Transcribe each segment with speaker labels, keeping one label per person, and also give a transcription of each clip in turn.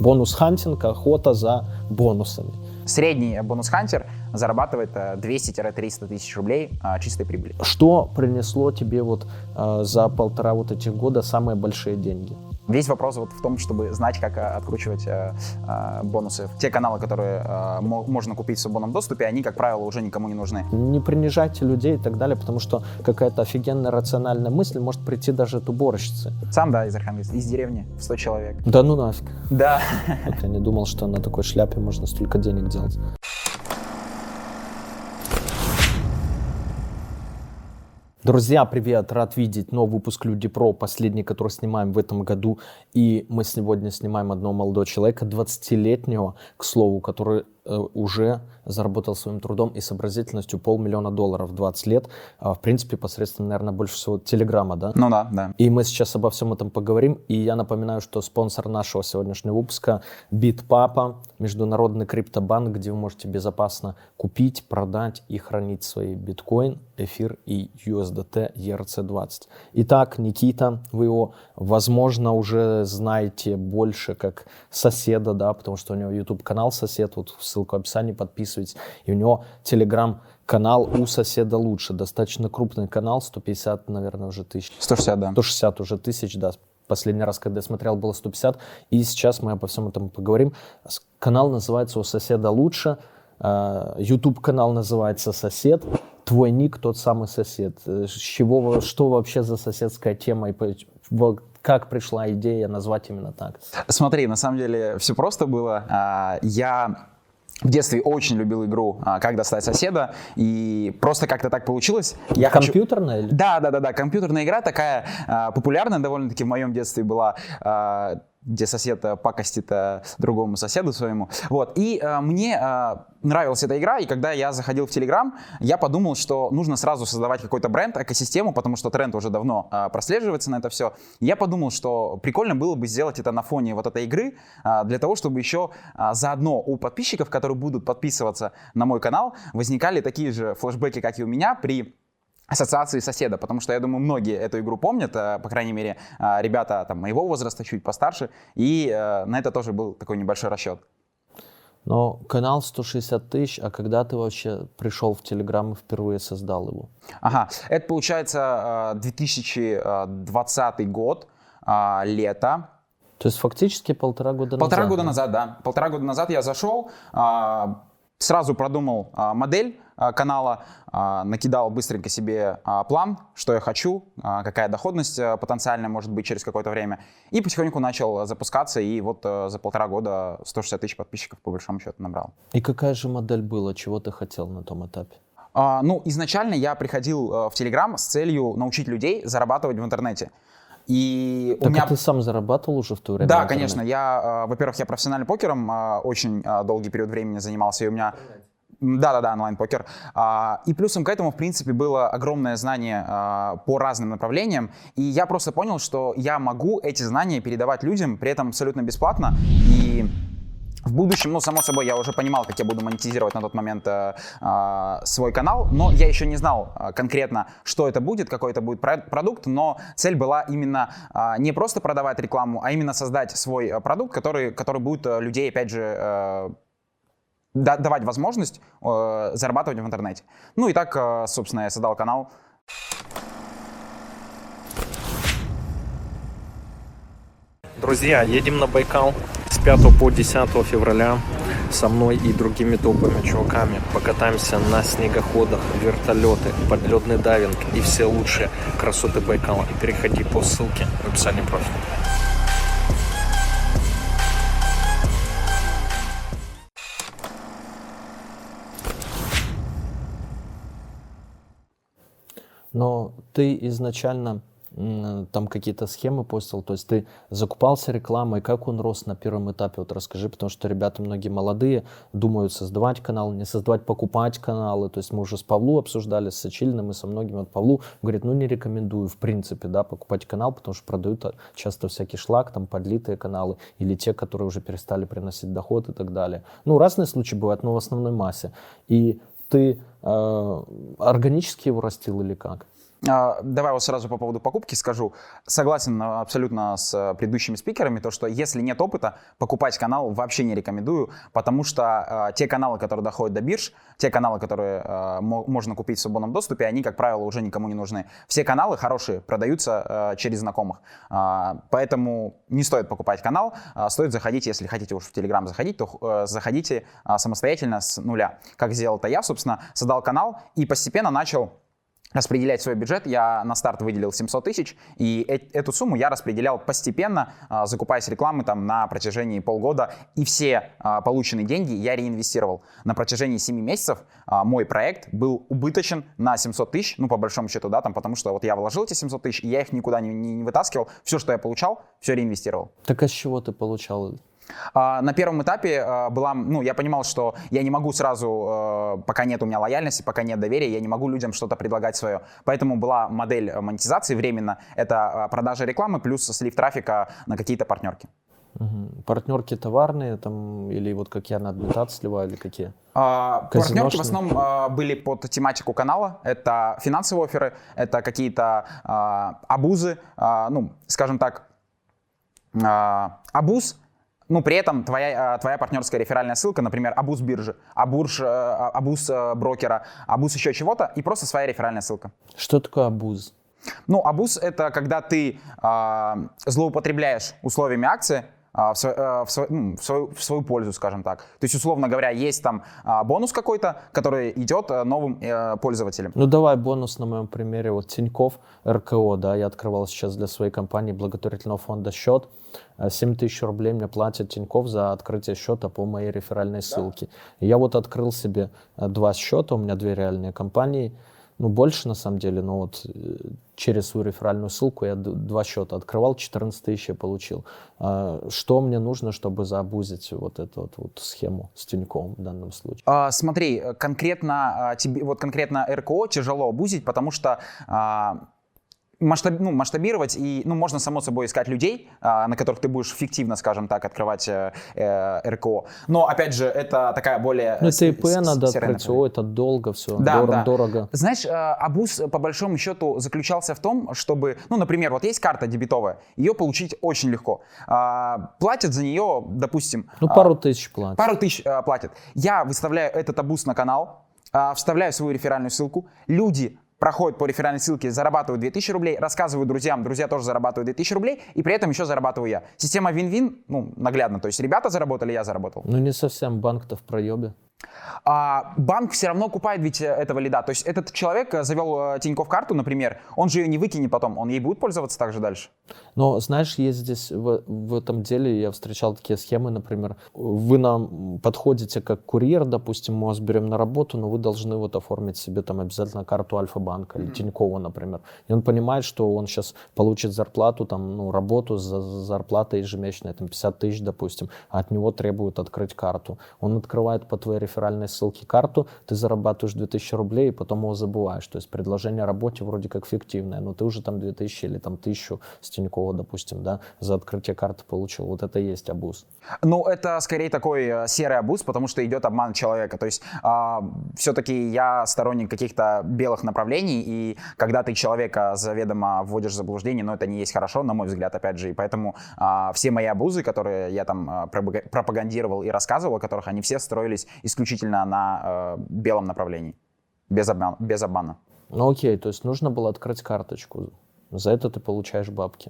Speaker 1: Бонус-хантинг, охота за бонусами.
Speaker 2: Средний бонус-хантер зарабатывает 200-300 тысяч рублей чистой прибыли.
Speaker 1: Что принесло тебе вот за 1,5 вот этих года самые большие деньги?
Speaker 2: Весь вопрос вот в том, чтобы знать, как откручивать бонусы. Те каналы, которые можно купить в свободном доступе, они, как правило, уже никому не нужны.
Speaker 1: Не принижайте людей и так далее, потому что какая-то офигенная рациональная мысль может прийти даже от уборщицы.
Speaker 2: Сам, да, из Архангельска, из деревни, 100 человек.
Speaker 1: Да ну нафиг.
Speaker 2: Да.
Speaker 1: Я не думал, что на такой шляпе можно столько денег делать. Друзья, привет! Рад видеть новый выпуск Люди Про, последний, который снимаем в этом году. И мы сегодня снимаем одного молодого человека, 20-летнего, к слову, который уже заработал своим трудом и сообразительностью $500 000 в 20 лет. В принципе, посредством, наверное, больше всего Телеграма, да?
Speaker 2: Ну да, да.
Speaker 1: И мы сейчас обо всем этом поговорим. И я напоминаю, что спонсор нашего сегодняшнего выпуска — BitPapa, международный криптобанк, где вы можете безопасно купить, продать и хранить свои биткоин, эфир и USDT ERC20. Итак, Никита, вы его, возможно, уже знаете больше как соседа, да, потому что у него YouTube-канал «Сосед», вот ссылку в описании, подписывайтесь. И у него Telegram-канал «У соседа лучше». Достаточно крупный канал, 150, наверное, уже тысяч.
Speaker 2: 160, да.
Speaker 1: 160 уже тысяч, да. Последний раз, когда я смотрел, было 150. И сейчас мы обо всем этом поговорим. Канал называется «У соседа лучше». YouTube-канал называется «Сосед». Твой ник тот самый сосед. Что вообще за соседская тема и как пришла идея назвать именно так?
Speaker 2: Смотри, на самом деле все просто было. Я в детстве очень любил игру «Как достать соседа», и просто как-то так получилось.
Speaker 1: Компьютерная? Или?
Speaker 2: Да, компьютерная игра такая популярная довольно-таки в моем детстве была, где сосед пакостит другому соседу своему. Вот. И мне нравилась эта игра, и когда я заходил в Telegram, я подумал, что нужно сразу создавать какой-то бренд, экосистему, потому что тренд уже давно прослеживается на это все. Я подумал, что прикольно было бы сделать это на фоне вот этой игры, для того, чтобы еще заодно у подписчиков, которые будут подписываться на мой канал, возникали такие же флешбеки, как и у меня, при ассоциации соседа, потому что, я думаю, многие эту игру помнят, по крайней мере, ребята там моего возраста, чуть постарше, и на это тоже был такой небольшой расчет.
Speaker 1: Но канал 160 тысяч, а когда ты вообще пришел в Телеграм и впервые создал его?
Speaker 2: Ага, это получается 2020 год, лето.
Speaker 1: То есть фактически 1,5 года назад?
Speaker 2: 1,5 года назад, да. 1,5 года назад я зашел, сразу продумал модель канала, накидал быстренько себе план, что я хочу, какая доходность потенциальная может быть через какое-то время, и потихоньку начал запускаться, и вот за 1,5 года 160 тысяч подписчиков по большому счету набрал. И
Speaker 1: какая же модель была, чего ты хотел на том этапе?
Speaker 2: Изначально я приходил в Telegram с целью научить людей зарабатывать в интернете. И
Speaker 1: так у меня... ты сам зарабатывал уже в то время?
Speaker 2: Да, конечно. Во-первых, я профессиональным покером очень долгий период времени занимался, и у меня... Да, онлайн-покер. И плюсом к этому, в принципе, было огромное знание по разным направлениям. И я просто понял, что я могу эти знания передавать людям, при этом абсолютно бесплатно. И в будущем, само собой, я уже понимал, как я буду монетизировать на тот момент свой канал, но я еще не знал конкретно, что это будет, какой это будет продукт, но цель была именно не просто продавать рекламу, а именно создать свой продукт, который будет людей, опять же, давать возможность зарабатывать в интернете. И так, собственно, я создал канал.
Speaker 3: Друзья, едем на Байкал с 5 по 10 февраля со мной и другими топовыми чуваками. Покатаемся на снегоходах, вертолеты, подледный дайвинг и все лучшие красоты Байкала. Переходи по ссылке в описании профиля.
Speaker 1: Но ты изначально там какие-то схемы постил, то есть ты закупался рекламой, как он рос на первом этапе, вот расскажи, потому что ребята многие молодые думают создавать канал, не создавать, покупать каналы, то есть мы уже с Павлу обсуждали, с Сочилиным и со многими, вот Павлу говорит, не рекомендую в принципе, да, покупать канал, потому что продают часто всякий шлак, там подлитые каналы или те, которые уже перестали приносить доход и так далее. Разные случаи бывают, но в основной массе. И ты органически его растил или как?
Speaker 2: Давай вот сразу по поводу покупки скажу. Согласен абсолютно с предыдущими спикерами, то что если нет опыта, покупать канал вообще не рекомендую, потому что те каналы, которые доходят до бирж, те каналы, которые можно купить в свободном доступе, они, как правило, уже никому не нужны. Все каналы хорошие продаются через знакомых, поэтому не стоит покупать канал, стоит заходить, если хотите уж в Telegram заходить, то заходите самостоятельно с нуля. Как сделал это я, собственно, создал канал и постепенно начал распределять свой бюджет. Я на старт выделил 700 тысяч, и эту сумму я распределял постепенно, закупаясь рекламы там на протяжении полгода, и все полученные деньги я реинвестировал. На протяжении 7 месяцев мой проект был убыточен на 700 тысяч, ну, по большому счету, да, там, потому что вот я вложил эти 700 тысяч, и я их никуда не вытаскивал. Все, что я получал, все реинвестировал.
Speaker 1: Так а с чего ты получал?
Speaker 2: На первом этапе я понимал, что я не могу сразу, пока нет у меня лояльности, пока нет доверия, я не могу людям что-то предлагать свое. Поэтому была модель монетизации временно. Это продажа рекламы плюс слив трафика на какие-то партнерки.
Speaker 1: Партнерки товарные там, или вот как я на адмитат сливаю, или какие?
Speaker 2: Партнерки в основном были под тематику канала. Это финансовые офферы, это какие-то абузы, скажем так, абуз. Ну, при этом твоя партнерская реферальная ссылка, например, абуз биржи, абуз брокера, абуз еще чего-то, и просто своя реферальная ссылка.
Speaker 1: Что такое абуз?
Speaker 2: Ну, абуз — это когда ты злоупотребляешь условиями акции в свою пользу, скажем так. То есть, условно говоря, есть там бонус какой-то, который идет новым пользователям.
Speaker 1: Ну, давай бонус на моем примере. Вот Тинькофф, РКО, да, я открывал сейчас для своей компании благотворительного фонда счет. 7 тысяч рублей мне платит Тинькофф за открытие счета по моей реферальной ссылке. И я вот открыл себе 2 счета, у меня 2 реальные компании. Ну, больше на самом деле, но вот через свою реферальную ссылку я 2 счета открывал, 14 тысяч я получил. Что мне нужно, чтобы заабузить вот эту вот схему с Тиньковым в данном случае?
Speaker 2: Смотри, конкретно РКО тяжело абузить, потому что масштабировать и, можно само собой искать людей, на которых ты будешь фиктивно, скажем так, открывать РКО. Но, опять же, это такая более...
Speaker 1: Ну, это ИП надо открыть, это долго все, дорого.
Speaker 2: Знаешь, абуз, по большому счету, заключался в том, чтобы, например, вот есть карта дебетовая, ее получить очень легко. Платят за нее, допустим...
Speaker 1: пару тысяч платят.
Speaker 2: Пару тысяч платят. Я выставляю этот абуз на канал, вставляю свою реферальную ссылку, люди проходят по реферальной ссылке, зарабатывают 2000 рублей, рассказывают друзьям, друзья тоже зарабатывают 2000 рублей, и при этом еще зарабатываю я. Система вин-вин, наглядно, то есть ребята заработали, я заработал.
Speaker 1: Ну не совсем, банк-то в проебе.
Speaker 2: Банк все равно купает ведь этого лида. То есть этот человек завел Тинькофф карту, например, он же ее не выкинет потом, он ей будет пользоваться также дальше.
Speaker 1: Но знаешь, есть здесь в этом деле, я встречал такие схемы, например, вы нам подходите как курьер, допустим, мы вас берем на работу, но вы должны вот оформить себе там обязательно карту Альфа-банка или Тинькова, например. И он понимает, что он сейчас получит зарплату, там, работу за зарплатой ежемесячной, там 50 тысяч, допустим, а от него требуют открыть карту. Он открывает по твоей реферальной ссылке карту, ты зарабатываешь 2000 рублей и потом его забываешь. То есть предложение о работе вроде как фиктивное, но ты уже там 2000 или там 1000 с Тинькова, допустим, да, за открытие карты получил. Вот это и есть абуз.
Speaker 2: Ну, это скорее такой серый абуз, потому что идет обман человека. То есть все-таки я сторонник каких-то белых направлений, и когда ты человека заведомо вводишь в заблуждение, это не есть хорошо, на мой взгляд, опять же. И поэтому все мои абузы, которые я там пропагандировал и рассказывал, о которых, они все строились исключительно на белом направлении, без обмана.
Speaker 1: Ну окей, то есть нужно было открыть карточку, за это ты получаешь бабки.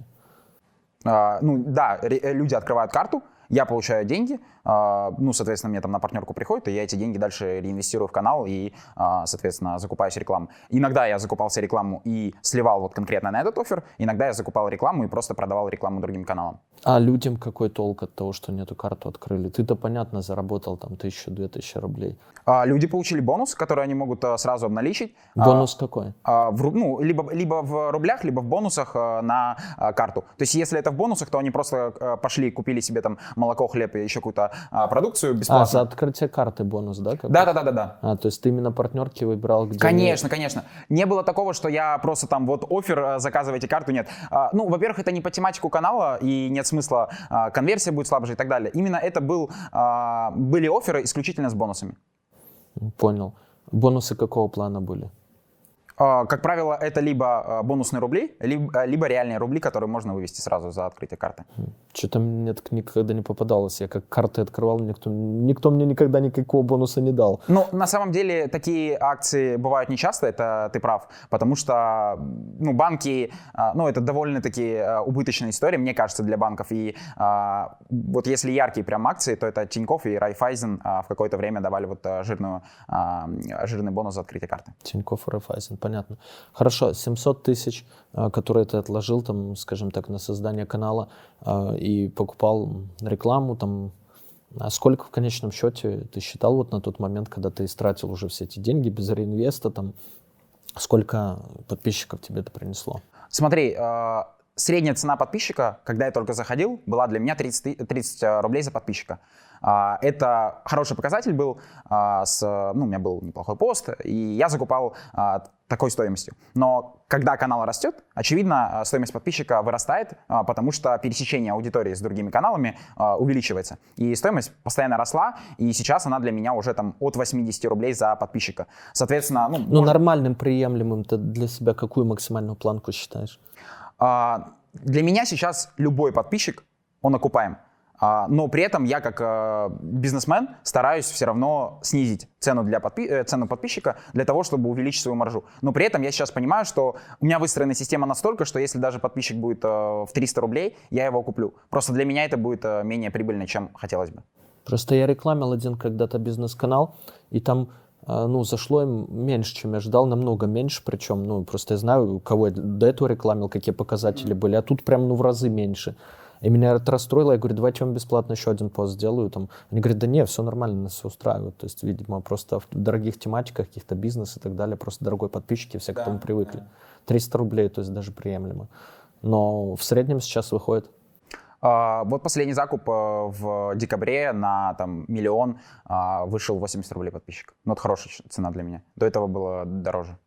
Speaker 2: Люди открывают карту, я получаю деньги, соответственно, мне там на партнерку приходит, и я эти деньги дальше реинвестирую в канал и, соответственно, закупаюсь рекламу. Иногда я закупался рекламу и сливал вот конкретно на этот оффер, иногда я закупал рекламу и просто продавал рекламу другим каналам.
Speaker 1: А людям какой толк от того, что нету карту открыли? Ты-то, понятно, заработал там 1000-2000 рублей.
Speaker 2: Люди получили бонус, который они могут сразу обналичить.
Speaker 1: Бонус какой?
Speaker 2: Либо в рублях, либо в бонусах на карту. То есть, если это в бонусах, то они просто пошли, купили себе там молоко, хлеб и еще какую-то продукцию бесплатно.
Speaker 1: За открытие карты бонус, да?
Speaker 2: Да.
Speaker 1: То есть ты именно партнерки выбирал, где...
Speaker 2: Конечно. Не было такого, что я просто там вот оффер, заказывайте карту, нет. Во-первых, это не по тематику канала, и нет смысла, конверсия будет слабже и так далее. Именно это были офферы исключительно с бонусами.
Speaker 1: Понял. Бонусы какого плана были?
Speaker 2: Как правило, это либо бонусные рубли, либо реальные рубли, которые можно вывести сразу за открытие карты.
Speaker 1: Что-то мне так никогда не попадалось. Я как карты открывал, никто мне никогда никакого бонуса не дал.
Speaker 2: Ну, на самом деле, такие акции бывают нечасто, это ты прав, потому что, ну, банки, ну, это довольно-таки убыточная история, мне кажется, для банков. И вот если яркие прям акции, то это Тинькофф и Райфайзен в какое-то время давали вот жирный бонус за открытие карты.
Speaker 1: Тинькофф и Райфайзен, понятно. Хорошо, 700 тысяч, которые ты отложил, там, скажем так, на создание канала и покупал рекламу, там, а сколько в конечном счете ты считал вот на тот момент, когда ты истратил уже все эти деньги без реинвеста, там, сколько подписчиков тебе это принесло?
Speaker 2: Смотри, средняя цена подписчика, когда я только заходил, была для меня 30 рублей за подписчика. Это хороший показатель был, у меня был неплохой пост, и я закупал такой стоимостью. Но когда канал растет, очевидно, стоимость подписчика вырастает, потому что пересечение аудитории с другими каналами увеличивается. И стоимость постоянно росла, и сейчас она для меня уже там от 80 рублей за подписчика. Соответственно,
Speaker 1: нормальным, приемлемым ты для себя какую максимальную планку считаешь?
Speaker 2: Для меня сейчас любой подписчик, он окупаем. Но при этом я как бизнесмен стараюсь все равно снизить цену подписчика для того, чтобы увеличить свою маржу. Но при этом я сейчас понимаю, что у меня выстроена система настолько, что если даже подписчик будет в 300 рублей, я его куплю. Просто для меня это будет менее прибыльно, чем хотелось бы.
Speaker 1: Просто я рекламил один когда-то бизнес-канал, и там зашло им меньше, чем я ждал, намного меньше, причем, просто я знаю, кого я до этого рекламил, какие показатели были, а тут прям, в разы меньше. И меня это расстроило, я говорю, давайте я вам бесплатно еще один пост сделаю. Там. Они говорят, да не, все нормально, нас все устраивает. То есть, видимо, просто в дорогих тематиках, каких-то бизнес и так далее, просто дорогой подписчики, все к этому привыкли. 300 рублей, то есть даже приемлемо. Но в среднем сейчас выходит.
Speaker 2: Вот последний закуп в декабре на 1 миллион вышел 80 рублей подписчик. Это хорошая цена для меня. До этого было дороже.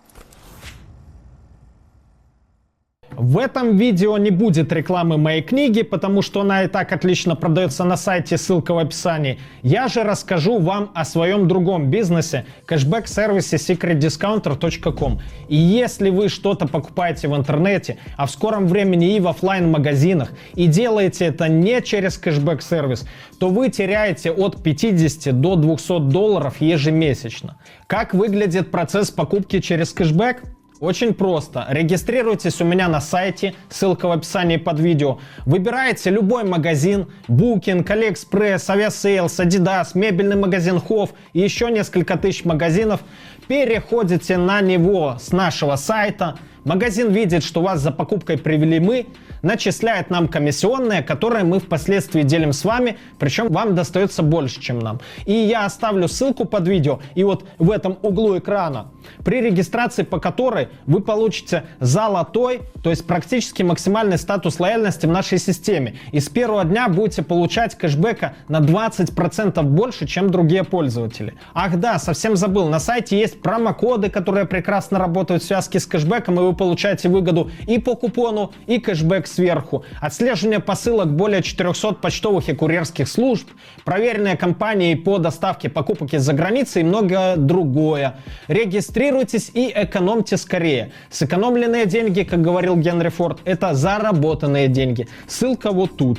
Speaker 4: В этом видео не будет рекламы моей книги, потому что она и так отлично продается на сайте, ссылка в описании. Я же расскажу вам о своем другом бизнесе, кэшбэк-сервисе secretdiscounter.com. И если вы что-то покупаете в интернете, а в скором времени и в офлайн-магазинах, и делаете это не через кэшбэк-сервис, то вы теряете от 50 до 200 долларов ежемесячно. Как выглядит процесс покупки через кэшбэк? Очень просто. Регистрируйтесь у меня на сайте, ссылка в описании под видео. Выбираете любой магазин, Booking, AliExpress, Aviasales, Adidas, мебельный магазин Hof и еще несколько тысяч магазинов. Переходите на него с нашего сайта. Магазин видит, что вас за покупкой привели мы, начисляет нам комиссионные, которые мы впоследствии делим с вами, причем вам достается больше, чем нам. И я оставлю ссылку под видео, и вот в этом углу экрана, при регистрации по которой вы получите золотой, то есть практически максимальный статус лояльности в нашей системе. И с первого дня будете получать кэшбэка на 20% больше, чем другие пользователи. Ах да, совсем забыл, на сайте есть промокоды, которые прекрасно работают в связке с кэшбэком, и вы получаете выгоду и по купону, и кэшбэк сверху. Отслеживание посылок более 400 почтовых и курьерских служб, проверенные компании по доставке покупок из-за границы и многое другое. Регистрируйтесь и экономьте скорее. Сэкономленные деньги, как говорил Генри Форд, это заработанные деньги. Ссылка вот тут.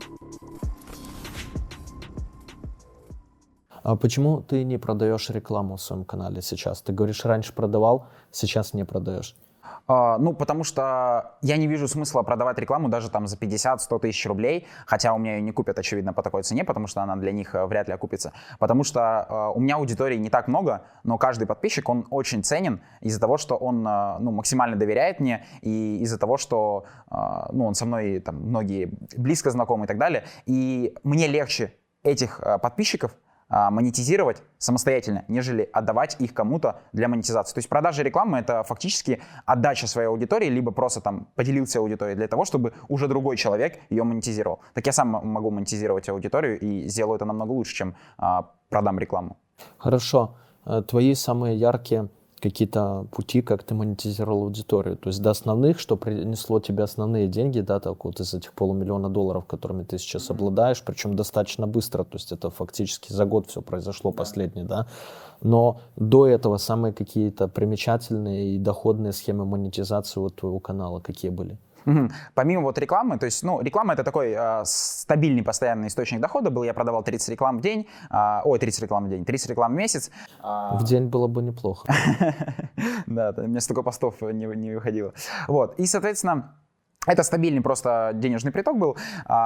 Speaker 1: А почему ты не продаешь рекламу в своем канале сейчас? Ты говоришь, раньше продавал, сейчас не продаешь.
Speaker 2: Потому что я не вижу смысла продавать рекламу даже там за 50-100 тысяч рублей, хотя у меня ее не купят, очевидно, по такой цене, потому что она для них вряд ли окупится. Потому что у меня аудитории не так много, но каждый подписчик, он очень ценен из-за того, что он максимально доверяет мне, и из-за того, что он со мной, там, многие близко знакомы и так далее. И мне легче этих подписчиков монетизировать самостоятельно, нежели отдавать их кому-то для монетизации. То есть продажа рекламы — это фактически отдача своей аудитории, либо просто там поделился аудиторией для того, чтобы уже другой человек ее монетизировал. Так я сам могу монетизировать аудиторию и сделаю это намного лучше, чем продам рекламу.
Speaker 1: Хорошо. Твои самые яркие какие-то пути, как ты монетизировал аудиторию. То есть до основных, что принесло тебе основные деньги, да, так вот из этих $500 000, которыми ты сейчас обладаешь, причем достаточно быстро, то есть это фактически за год все произошло последний, да. Но до этого самые какие-то примечательные и доходные схемы монетизации вот твоего канала какие были?
Speaker 2: Помимо вот рекламы, то есть, ну, реклама это такой стабильный, постоянный источник дохода был. Я продавал 30 реклам в день, 30 реклам в день, 30 реклам в месяц.
Speaker 1: В день было бы неплохо.
Speaker 2: Да, у меня столько постов не выходило. Вот, и, соответственно, это стабильный просто денежный приток был.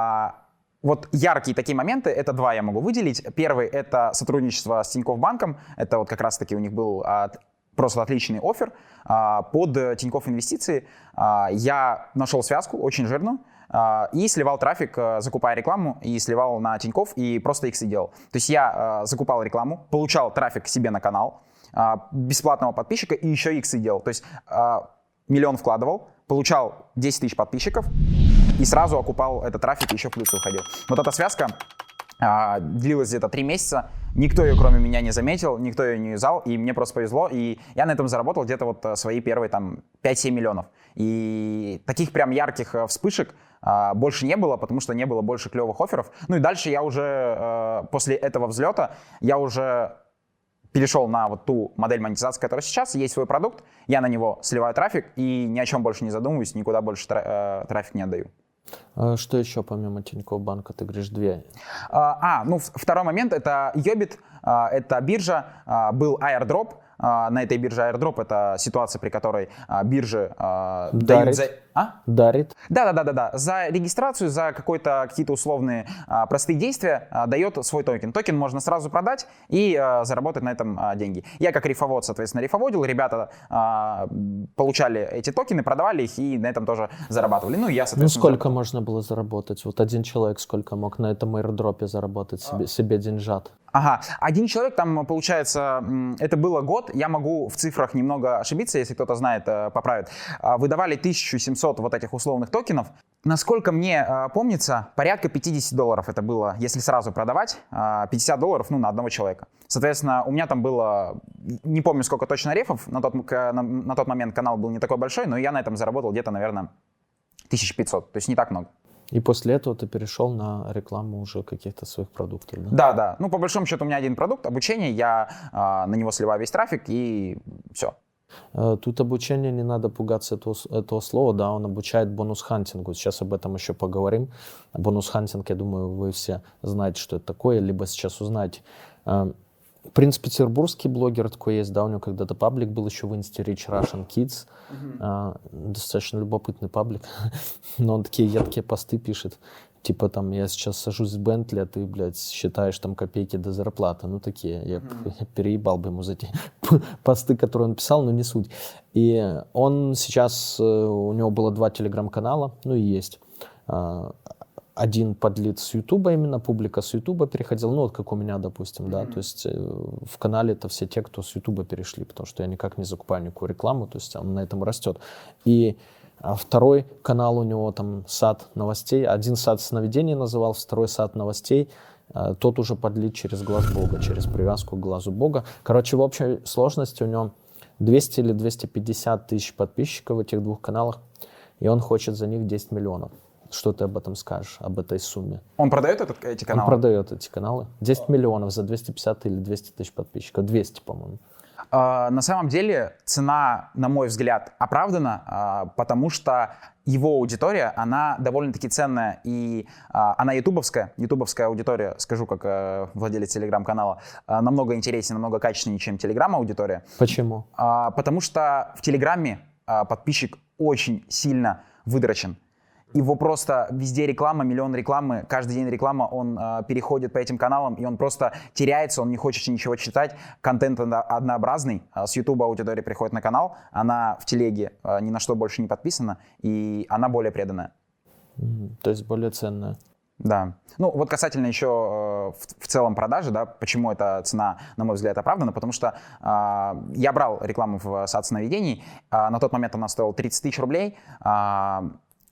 Speaker 2: Вот яркие такие моменты, это два я могу выделить. Первый — это сотрудничество с Тинькофф банком. Это вот как раз-таки у них был просто отличный оффер под Тинькофф Инвестиции. Я нашел связку очень жирную и сливал трафик, закупая рекламу, и сливал на Тинькофф, и просто их делал. То есть я закупал рекламу, получал трафик себе на канал, бесплатного подписчика, и еще их делал. То есть 1 миллион вкладывал, получал 10 тысяч подписчиков, и сразу окупал этот трафик, и еще в плюс выходил. Вот эта связка длилась где-то 3 месяца. Никто ее, кроме меня, не заметил, никто ее не юзал, и мне просто повезло. И я на этом заработал где-то вот свои первые там 5-7 миллионов. И таких прям ярких вспышек больше не было, потому что не было больше клевых офферов. Ну и дальше я уже, после этого взлета, я уже перешел на вот ту модель монетизации, которая сейчас. Есть свой продукт, я на него сливаю трафик и ни о чем больше не задумываюсь, никуда больше трафик не отдаю.
Speaker 1: Что еще помимо Тинькофф банка? Ты говоришь, две.
Speaker 2: Второй момент — это Yobit, это биржа, был airdrop. На этой бирже airdrop — это ситуация, при которой биржи дают за...
Speaker 1: Дарит.
Speaker 2: Да. За регистрацию, за какие-то условные простые действия дает свой токен. Токен можно сразу продать и заработать на этом деньги. Я как рифовод, соответственно, рифоводил. Ребята получали эти токены, продавали их и на этом тоже зарабатывали. Ну, я, соответственно,
Speaker 1: сколько можно было заработать? Вот один человек сколько мог на этом airdropе заработать себе деньжат?
Speaker 2: Один человек, там, получается, это было год, я могу в цифрах немного ошибиться, если кто-то знает, поправит. Выдавали 1700 вот этих условных токенов. Насколько мне помнится, порядка $50 это было, если сразу продавать, $50, на одного человека. Соответственно, у меня там было, не помню сколько точно рефов, на тот момент канал был не такой большой, но я на этом заработал где-то, наверное, 1500, то есть не так много.
Speaker 1: И после этого ты перешел на рекламу уже каких-то своих продуктов,
Speaker 2: да? Да. Ну, по большому счету, у меня один продукт — обучение, я на него сливаю весь трафик, и все.
Speaker 1: Тут обучение, не надо пугаться этого слова, да, он обучает бонус-хантингу. Сейчас об этом еще поговорим. Бонус-хантинг, я думаю, вы все знаете, что это такое, либо сейчас узнаете. Принц петербургский блогер такой есть, да, у него когда-то паблик был еще в инсте Rich Russian Kids. Достаточно любопытный паблик, но он такие едкие посты пишет. Типа там, я сейчас сажусь в Бентли, а ты, блядь, считаешь там копейки до зарплаты. Ну, такие. Я переебал бы ему за эти посты, которые он писал, но не суть. И он сейчас, у него было 2 телеграм-канала, ну и есть. Один подлит с Ютуба, именно публика с Ютуба переходила, ну вот как у меня, допустим, да, то есть в канале это все те, кто с Ютуба перешли, потому что я никак не закупаю никакую рекламу, то есть он на этом растет. И второй канал у него там сад новостей, один сад сновидений называл, второй сад новостей, тот уже подлит через глаз Бога, через привязку к глазу Бога. Короче, в общей сложности у него 200 или 250 тысяч подписчиков в этих 2 каналах, и он хочет за них 10 миллионов. Что ты об этом скажешь, об этой сумме?
Speaker 2: Он продает эти каналы?
Speaker 1: Он продает эти каналы. 10 миллионов за 250 или 200 тысяч подписчиков. 200, по-моему.
Speaker 2: На самом деле цена, на мой взгляд, оправдана, потому что его аудитория, она довольно-таки ценная, и она ютубовская. Ютубовская аудитория, скажу как владелец телеграм-канала, намного интереснее, намного качественнее, чем телеграм-аудитория.
Speaker 1: Почему?
Speaker 2: Потому что в телеграме подписчик очень сильно выдрочен. Его просто везде реклама, миллион рекламы, каждый день реклама, он переходит по этим каналам, и он просто теряется, он не хочет ничего читать, контент однообразный, с YouTube аудитория приходит на канал, она в телеге ни на что больше не подписана, и она более преданная.
Speaker 1: То есть более ценная.
Speaker 2: Да. Ну вот касательно еще в целом продажи, да, почему эта цена, на мой взгляд, оправдана, потому что я брал рекламу в сад сновидений, на тот момент она стоила 30 тысяч рублей,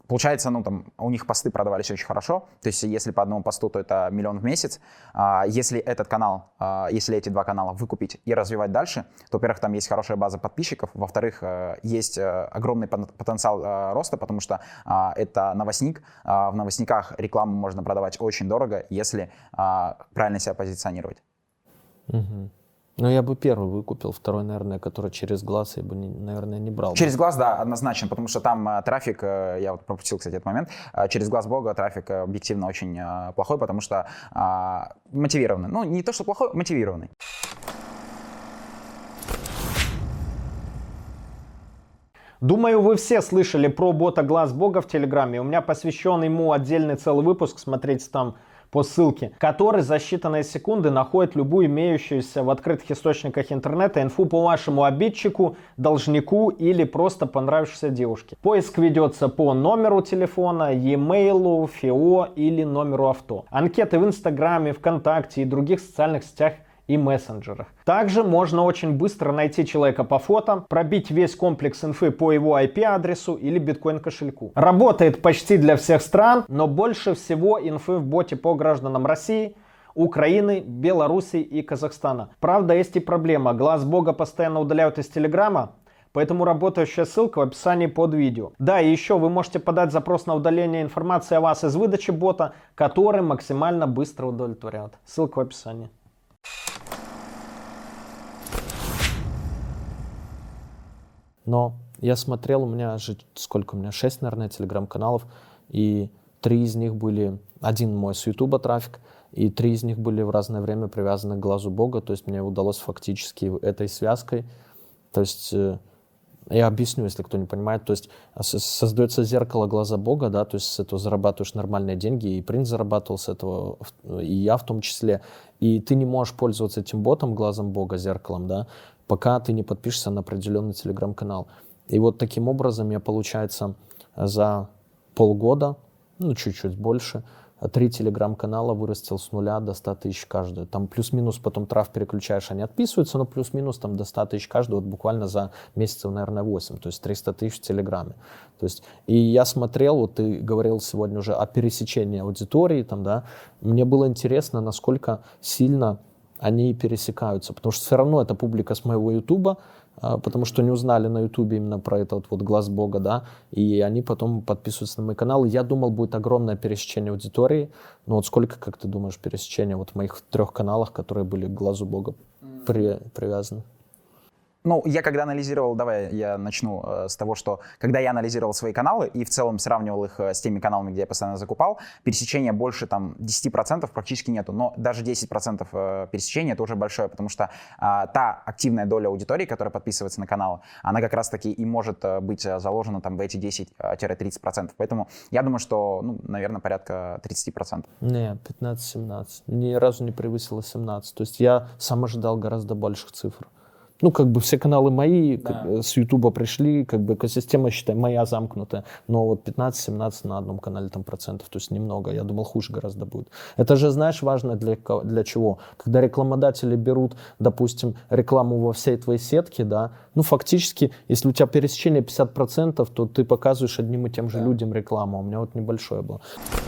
Speaker 2: Получается, ну, там, у них посты продавались очень хорошо. То есть, если по одному посту, то это 1 миллион в месяц. Если этот канал, если эти 2 канала выкупить и развивать дальше, то, во-первых, там есть хорошая база подписчиков. Во-вторых, есть огромный потенциал роста, потому что это новостник. В новостниках рекламу можно продавать очень дорого, если правильно себя позиционировать.
Speaker 1: Угу. Ну, я бы первый выкупил, второй, наверное, который через глаз, я бы, наверное, не брал.
Speaker 2: Через глаз, да, однозначно, потому что там трафик, я вот пропустил, кстати, этот момент, через глаз Бога трафик объективно очень плохой, потому что мотивированный. Ну, не то, что плохой, мотивированный.
Speaker 4: Думаю, вы все слышали про бота Глаз Бога в Телеграме. У меня посвящен ему отдельный целый выпуск, смотрите там по ссылке, который за считанные секунды находит любую имеющуюся в открытых источниках интернета инфу по вашему обидчику, должнику или просто понравившейся девушке. Поиск ведется по номеру телефона, e-mail, ФИО или номеру авто. Анкеты в Инстаграме, ВКонтакте и других социальных сетях и мессенджерах. Также можно очень быстро найти человека по фото, пробить весь комплекс инфы по его IP-адресу или биткоин-кошельку. Работает почти для всех стран, но больше всего инфы в боте по гражданам России, Украины, Белоруссии и Казахстана. Правда, есть и проблема. Глаз Бога постоянно удаляют из Телеграма, поэтому работающая ссылка в описании под видео. Да, и еще вы можете подать запрос на удаление информации о вас из выдачи бота, который максимально быстро удовлетворяет. Ссылка в описании.
Speaker 1: Но я смотрел, у меня же, сколько у меня, 6, наверное, телеграм-каналов, и 3 из них были, один мой с ютуба трафик, и 3 из них были в разное время привязаны к глазу Бога, то есть мне удалось фактически этой связкой, то есть я объясню, если кто не понимает, то есть создается зеркало глаза Бога, да, то есть с этого зарабатываешь нормальные деньги, и принц зарабатывал с этого, и я в том числе, и ты не можешь пользоваться этим ботом, глазом Бога, зеркалом, да, пока ты не подпишешься на определенный телеграм-канал. И вот таким образом я, получается, за полгода, ну, чуть-чуть больше, 3 телеграм-канала вырастил с 0 до 100 тысяч каждый. Там плюс-минус потом трав переключаешь, они отписываются, но плюс-минус там до 100 тысяч каждый, вот буквально за месяцев, наверное, 8, то есть 300 тысяч в Телеграме. То есть, и я смотрел, вот ты говорил сегодня уже о пересечении аудитории, там, да, мне было интересно, насколько сильно они пересекаются, потому что все равно это публика с моего ютуба, потому что не узнали на ютубе именно про этот вот глаз Бога, да, и они потом подписываются на мой канал. Я думал, будет огромное пересечение аудитории, но вот сколько, как ты думаешь, пересечения вот в моих 3 каналах, которые были к глазу Бога привязаны?
Speaker 2: Ну, я когда анализировал, давай я начну с того, что когда я анализировал свои каналы и в целом сравнивал их с теми каналами, где я постоянно закупал, пересечения больше там 10% практически нету, но даже 10% пересечения это уже большое, потому что та активная доля аудитории, которая подписывается на канал, она как раз таки и может быть заложена там в эти 10-30%. Поэтому я думаю, что, ну, наверное, порядка 30%.
Speaker 1: Не, 15-17. Ни разу не превысило 17. То есть я сам ожидал гораздо больших цифр. Ну, как бы все каналы мои, да, с Ютуба пришли, как бы экосистема, считай, моя замкнутая. Но вот 15-17 на одном канале там процентов, то есть немного. Я думал, хуже гораздо будет. Это же, знаешь, важно для чего? Когда рекламодатели берут, допустим, рекламу во всей твоей сетке, да, ну, фактически, если у тебя пересечение 50%, то ты показываешь одним и тем же людям рекламу. У меня вот небольшое было.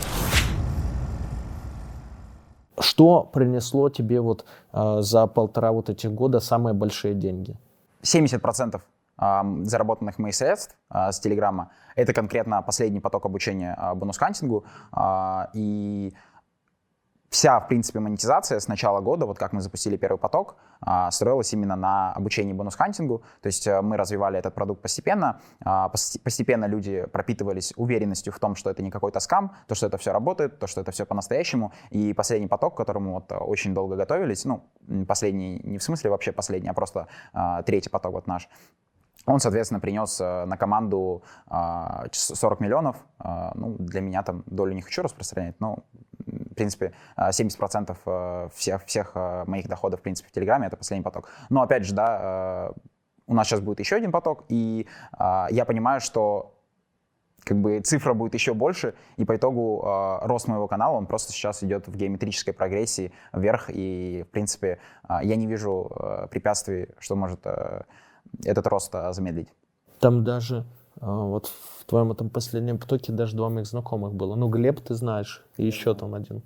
Speaker 1: Что принесло тебе вот за 1,5 вот этих года самые большие деньги?
Speaker 2: 70% заработанных моих средств с Телеграма — это конкретно последний поток обучения бонус-хантингу. И вся, в принципе, монетизация с начала года, вот как мы запустили первый поток, строилась именно на обучении бонус-хантингу. То есть мы развивали этот продукт постепенно. Постепенно люди пропитывались уверенностью в том, что это не какой-то скам, то, что это все работает, то, что это все по-настоящему. И последний поток, к которому вот очень долго готовились, ну, последний не в смысле вообще последний, а просто 3-й поток вот наш, он, соответственно, принес на команду 40 миллионов. Ну, для меня там долю не хочу распространять, но, в принципе, 70% всех моих доходов, в принципе, в Телеграме — это последний поток. Но, опять же, да, у нас сейчас будет еще один поток, и я понимаю, что как бы цифра будет еще больше, и по итогу рост моего канала, он просто сейчас идет в геометрической прогрессии вверх, и, в принципе, я не вижу препятствий, что может этот рост замедлить.
Speaker 1: Там даже Вот в твоем этом последнем потоке даже 2 моих знакомых было. Ну, Глеб ты знаешь, и еще там один.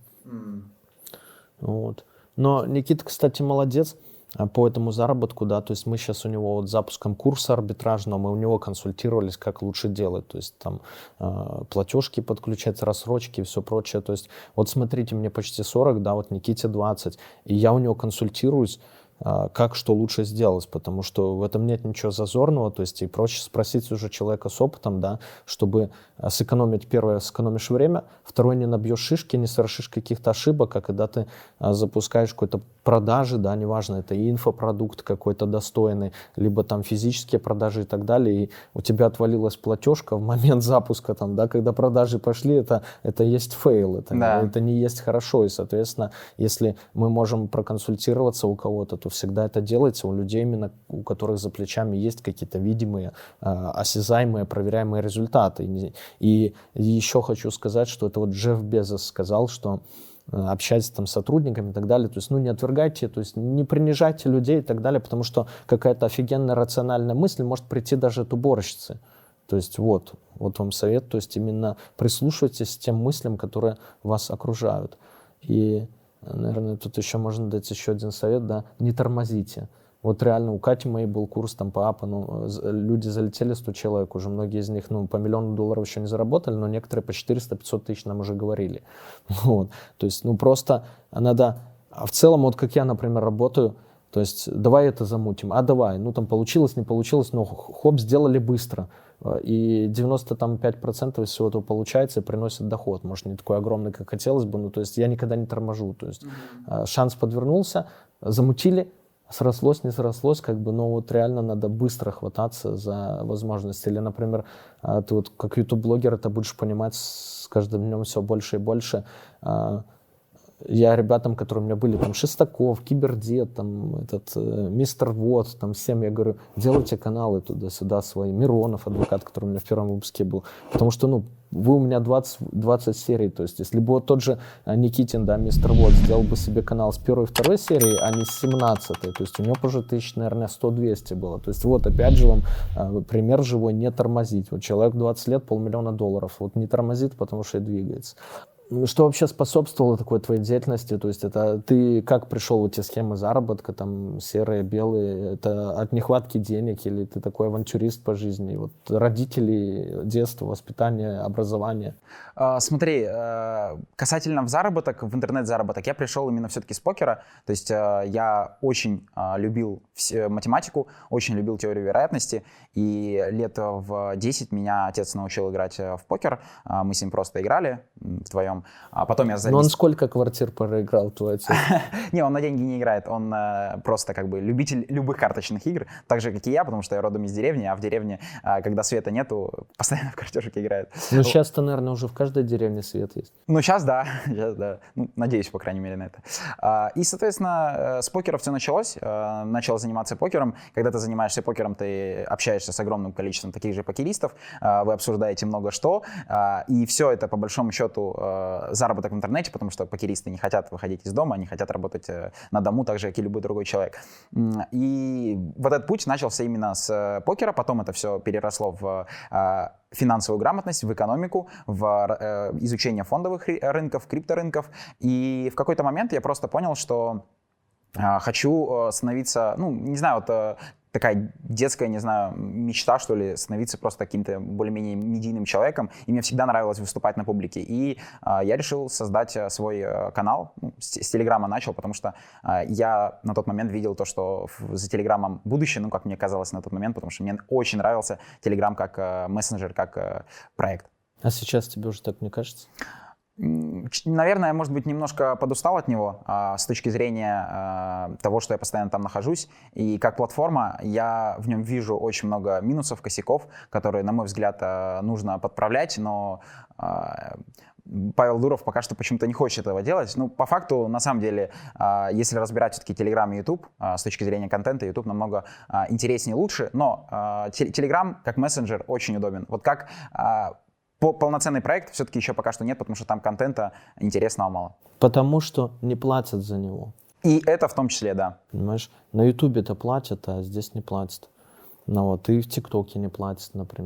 Speaker 1: Вот. Но Никита, кстати, молодец по этому заработку, да, то есть мы сейчас у него вот запуском курса арбитражного, мы у него консультировались, как лучше делать, то есть там платежки подключать, рассрочки и все прочее, то есть вот смотрите, мне почти 40, да, вот Никите 20, и я у него консультируюсь, как что лучше сделать, потому что в этом нет ничего зазорного, то есть и проще спросить уже человека с опытом, да, чтобы сэкономить, первое, сэкономишь время, второе, не набьешь шишки, не совершишь каких-то ошибок, а когда ты запускаешь какой-то продажи, да, неважно, это и инфопродукт какой-то достойный, либо там физические продажи и так далее, и у тебя отвалилась платежка в момент запуска, там, да, когда продажи пошли, это есть фейл, это не есть хорошо, и, соответственно, если мы можем проконсультироваться у кого-то, то всегда это делается у людей, именно у которых за плечами есть какие-то видимые, осязаемые, проверяемые результаты. И еще хочу сказать, что это вот Джефф Безос сказал, что общаться там с сотрудниками и так далее, то есть, ну, не отвергайте, то есть, не принижайте людей и так далее, потому что какая-то офигенная рациональная мысль может прийти даже от уборщицы. То есть, вот вам совет, то есть, именно прислушивайтесь к тем мыслям, которые вас окружают. И, наверное, тут еще можно дать еще один совет, да, не тормозите. Вот реально у Кати моей был курс там по Апану, люди залетели 100 человек, уже многие из них, ну, по $1 миллион еще не заработали, но некоторые по 400-500 тысяч нам уже говорили. Вот. То есть, ну, просто надо, а в целом, вот как я, например, работаю, то есть, давай это замутим, давай, ну, там, получилось, не получилось, но хоп, сделали быстро. И 95% из всего этого получается и приносит доход. Может, не такой огромный, как хотелось бы, но то есть я никогда не торможу. То есть шанс подвернулся, замутили, срослось, не срослось, как бы, но вот реально надо быстро хвататься за возможности. Или, например, ты вот как YouTube-блогер это будешь понимать с каждым днем все больше и больше. Я ребятам, которые у меня были, там, Шестаков, Кибердед, там, Мистер Вот, там, всем я говорю, делайте каналы туда-сюда свои, Миронов, адвокат, который у меня в первом выпуске был, потому что, ну, вы у меня 20 серий, то есть, если бы вот тот же Никитин, да, Мистер Вот, сделал бы себе канал с первой и второй серии, а не с 17-й, то есть, у него уже тысяч, наверное, 100-200 было, то есть, вот, опять же, вам пример живой, не тормозить, вот, человек 20 лет, $500 000, вот, не тормозит, потому что и двигается. Что вообще способствовало такой твоей деятельности? То есть это ты как пришел в эти схемы заработка, там серые, белые, это от нехватки денег или ты такой авантюрист по жизни? Вот родители, детство, воспитание, образование?
Speaker 2: Смотри, касательно в заработок, в интернет-заработок, я пришел именно все-таки с покера. То есть я очень любил математику, очень любил теорию вероятности. И лет в 10 меня отец научил играть в покер. Мы с ним просто играли вдвоем. А потом я
Speaker 1: Но он сколько квартир проиграл, твой отец?
Speaker 2: Не, он на деньги не играет, он просто как бы любитель любых карточных игр, так же, как и я, потому что я родом из деревни, а в деревне, когда света нету, постоянно в картежек играет.
Speaker 1: Ну, сейчас-то, наверное, уже в каждой деревне свет есть.
Speaker 2: Ну, сейчас да. Ну, надеюсь, по крайней мере, на это. И, соответственно, с покера все началось, начал заниматься покером. Когда ты занимаешься покером, ты общаешься с огромным количеством таких же покеристов, вы обсуждаете много что, и все это, по большому счету, заработок в интернете, потому что покеристы не хотят выходить из дома, они хотят работать на дому, так же, как и любой другой человек. И вот этот путь начался именно с покера, потом это все переросло в финансовую грамотность, в экономику, в изучение фондовых рынков, крипторынков. И в какой-то момент я просто понял, что хочу становиться, ну, не знаю, вот такая детская, не знаю, мечта, что ли, становиться просто каким-то более-менее медийным человеком. И мне всегда нравилось выступать на публике. И я решил создать свой канал. Ну, с Телеграма начал, потому что я на тот момент видел то, что за Телеграмом будущее, ну, как мне казалось на тот момент, потому что мне очень нравился Телеграм как мессенджер, как проект.
Speaker 1: А сейчас тебе уже так не кажется?
Speaker 2: Наверное, может быть, немножко подустал от него с точки зрения того, что я постоянно там нахожусь. И как платформа я в нем вижу очень много минусов, косяков, которые, на мой взгляд, нужно подправлять, но Павел Дуров пока что почему-то не хочет этого делать. Ну, по факту, на самом деле, если разбирать все-таки Telegram и YouTube, с точки зрения контента, YouTube намного интереснее и лучше, но Telegram как мессенджер очень удобен. Вот как полноценный проект все-таки еще пока что нет, потому что там контента интересного мало.
Speaker 1: Потому что не платят за него.
Speaker 2: И это в том числе, да.
Speaker 1: Понимаешь, на Ютубе-то платят, а здесь не платят. Ну вот, и в ТикТоке не платят, например.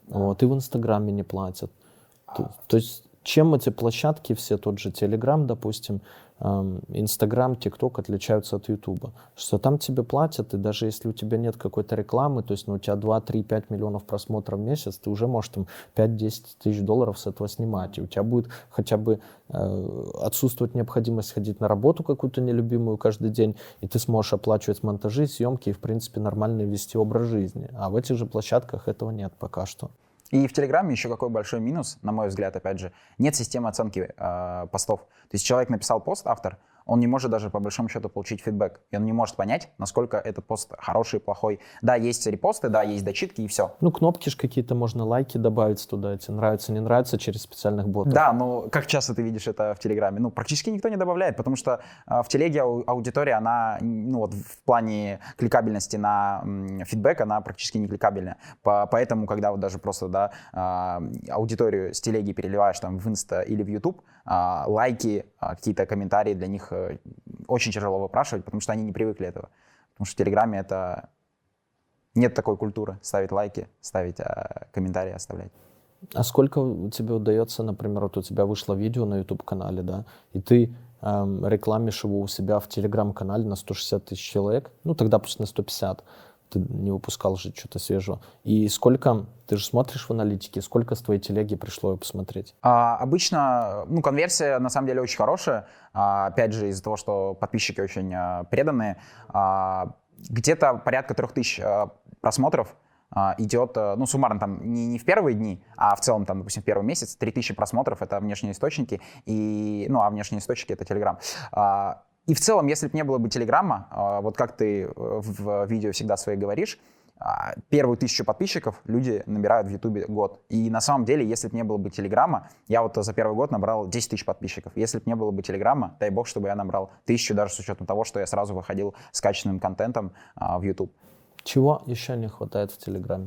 Speaker 1: Вот, и в Инстаграме не платят. То есть чем эти площадки, все тот же Телеграм, допустим, Инстаграм, ТикТок отличаются от Ютуба? Что там тебе платят, и даже если у тебя нет какой-то рекламы, то есть у тебя 2, 3, 5 миллионов просмотров в месяц, ты уже можешь там 5-10 тысяч долларов с этого снимать. И у тебя будет хотя бы отсутствовать необходимость ходить на работу какую-то нелюбимую каждый день, и ты сможешь оплачивать монтажи, съемки и, в принципе, нормально вести образ жизни. А в этих же площадках этого нет пока что.
Speaker 2: И в Телеграме еще какой большой минус, на мой взгляд, опять же, нет системы оценки постов. То есть человек написал пост, автор, он не может даже по большому счету получить фидбэк. И он не может понять, насколько этот пост хороший, плохой. Да, есть репосты, да, есть дочитки и все.
Speaker 1: Ну, кнопки же какие-то, можно лайки добавить туда, тебе нравится, не нравится, через специальных ботов.
Speaker 2: Да, но как часто ты видишь это в Телеграме? Ну, практически никто не добавляет, потому что в Телеге аудитория, она, ну, вот в плане кликабельности на фидбэк, она практически не кликабельная. Поэтому, когда вот даже просто, да, аудиторию с Телеги переливаешь там в Инста или в YouTube, лайки, какие-то комментарии для них очень тяжело выпрашивать, потому что они не привыкли этого. Потому что в Телеграме это нет такой культуры ставить лайки, ставить комментарии, оставлять.
Speaker 1: А сколько тебе удается, например, вот у тебя вышло видео на YouTube-канале, да, и ты рекламишь его у себя в Telegram-канале на 160 тысяч человек, ну тогда пусть на 150, ты не выпускал же что-то свежего. И сколько, ты же смотришь в аналитике, сколько с твоей телеги пришло его посмотреть?
Speaker 2: Обычно, ну, конверсия на самом деле очень хорошая, опять же из-за того, что подписчики очень преданные, где-то порядка 3000 просмотров идет, ну, суммарно там не в первые дни, а в целом там, допустим, в первый месяц 3000 просмотров — это внешние источники, и, ну, а внешние источники — это Telegram. И в целом, если бы не было бы Телеграма, вот как ты в видео всегда свои говоришь, первую 1000 подписчиков люди набирают в Ютубе год. И на самом деле, если бы не было бы Телеграма, я вот за первый год набрал 10 тысяч подписчиков. Если бы не было бы Телеграма, дай бог, чтобы я набрал 1000, даже с учетом того, что я сразу выходил с качественным контентом в Ютуб.
Speaker 1: Чего еще не хватает в Телеграме?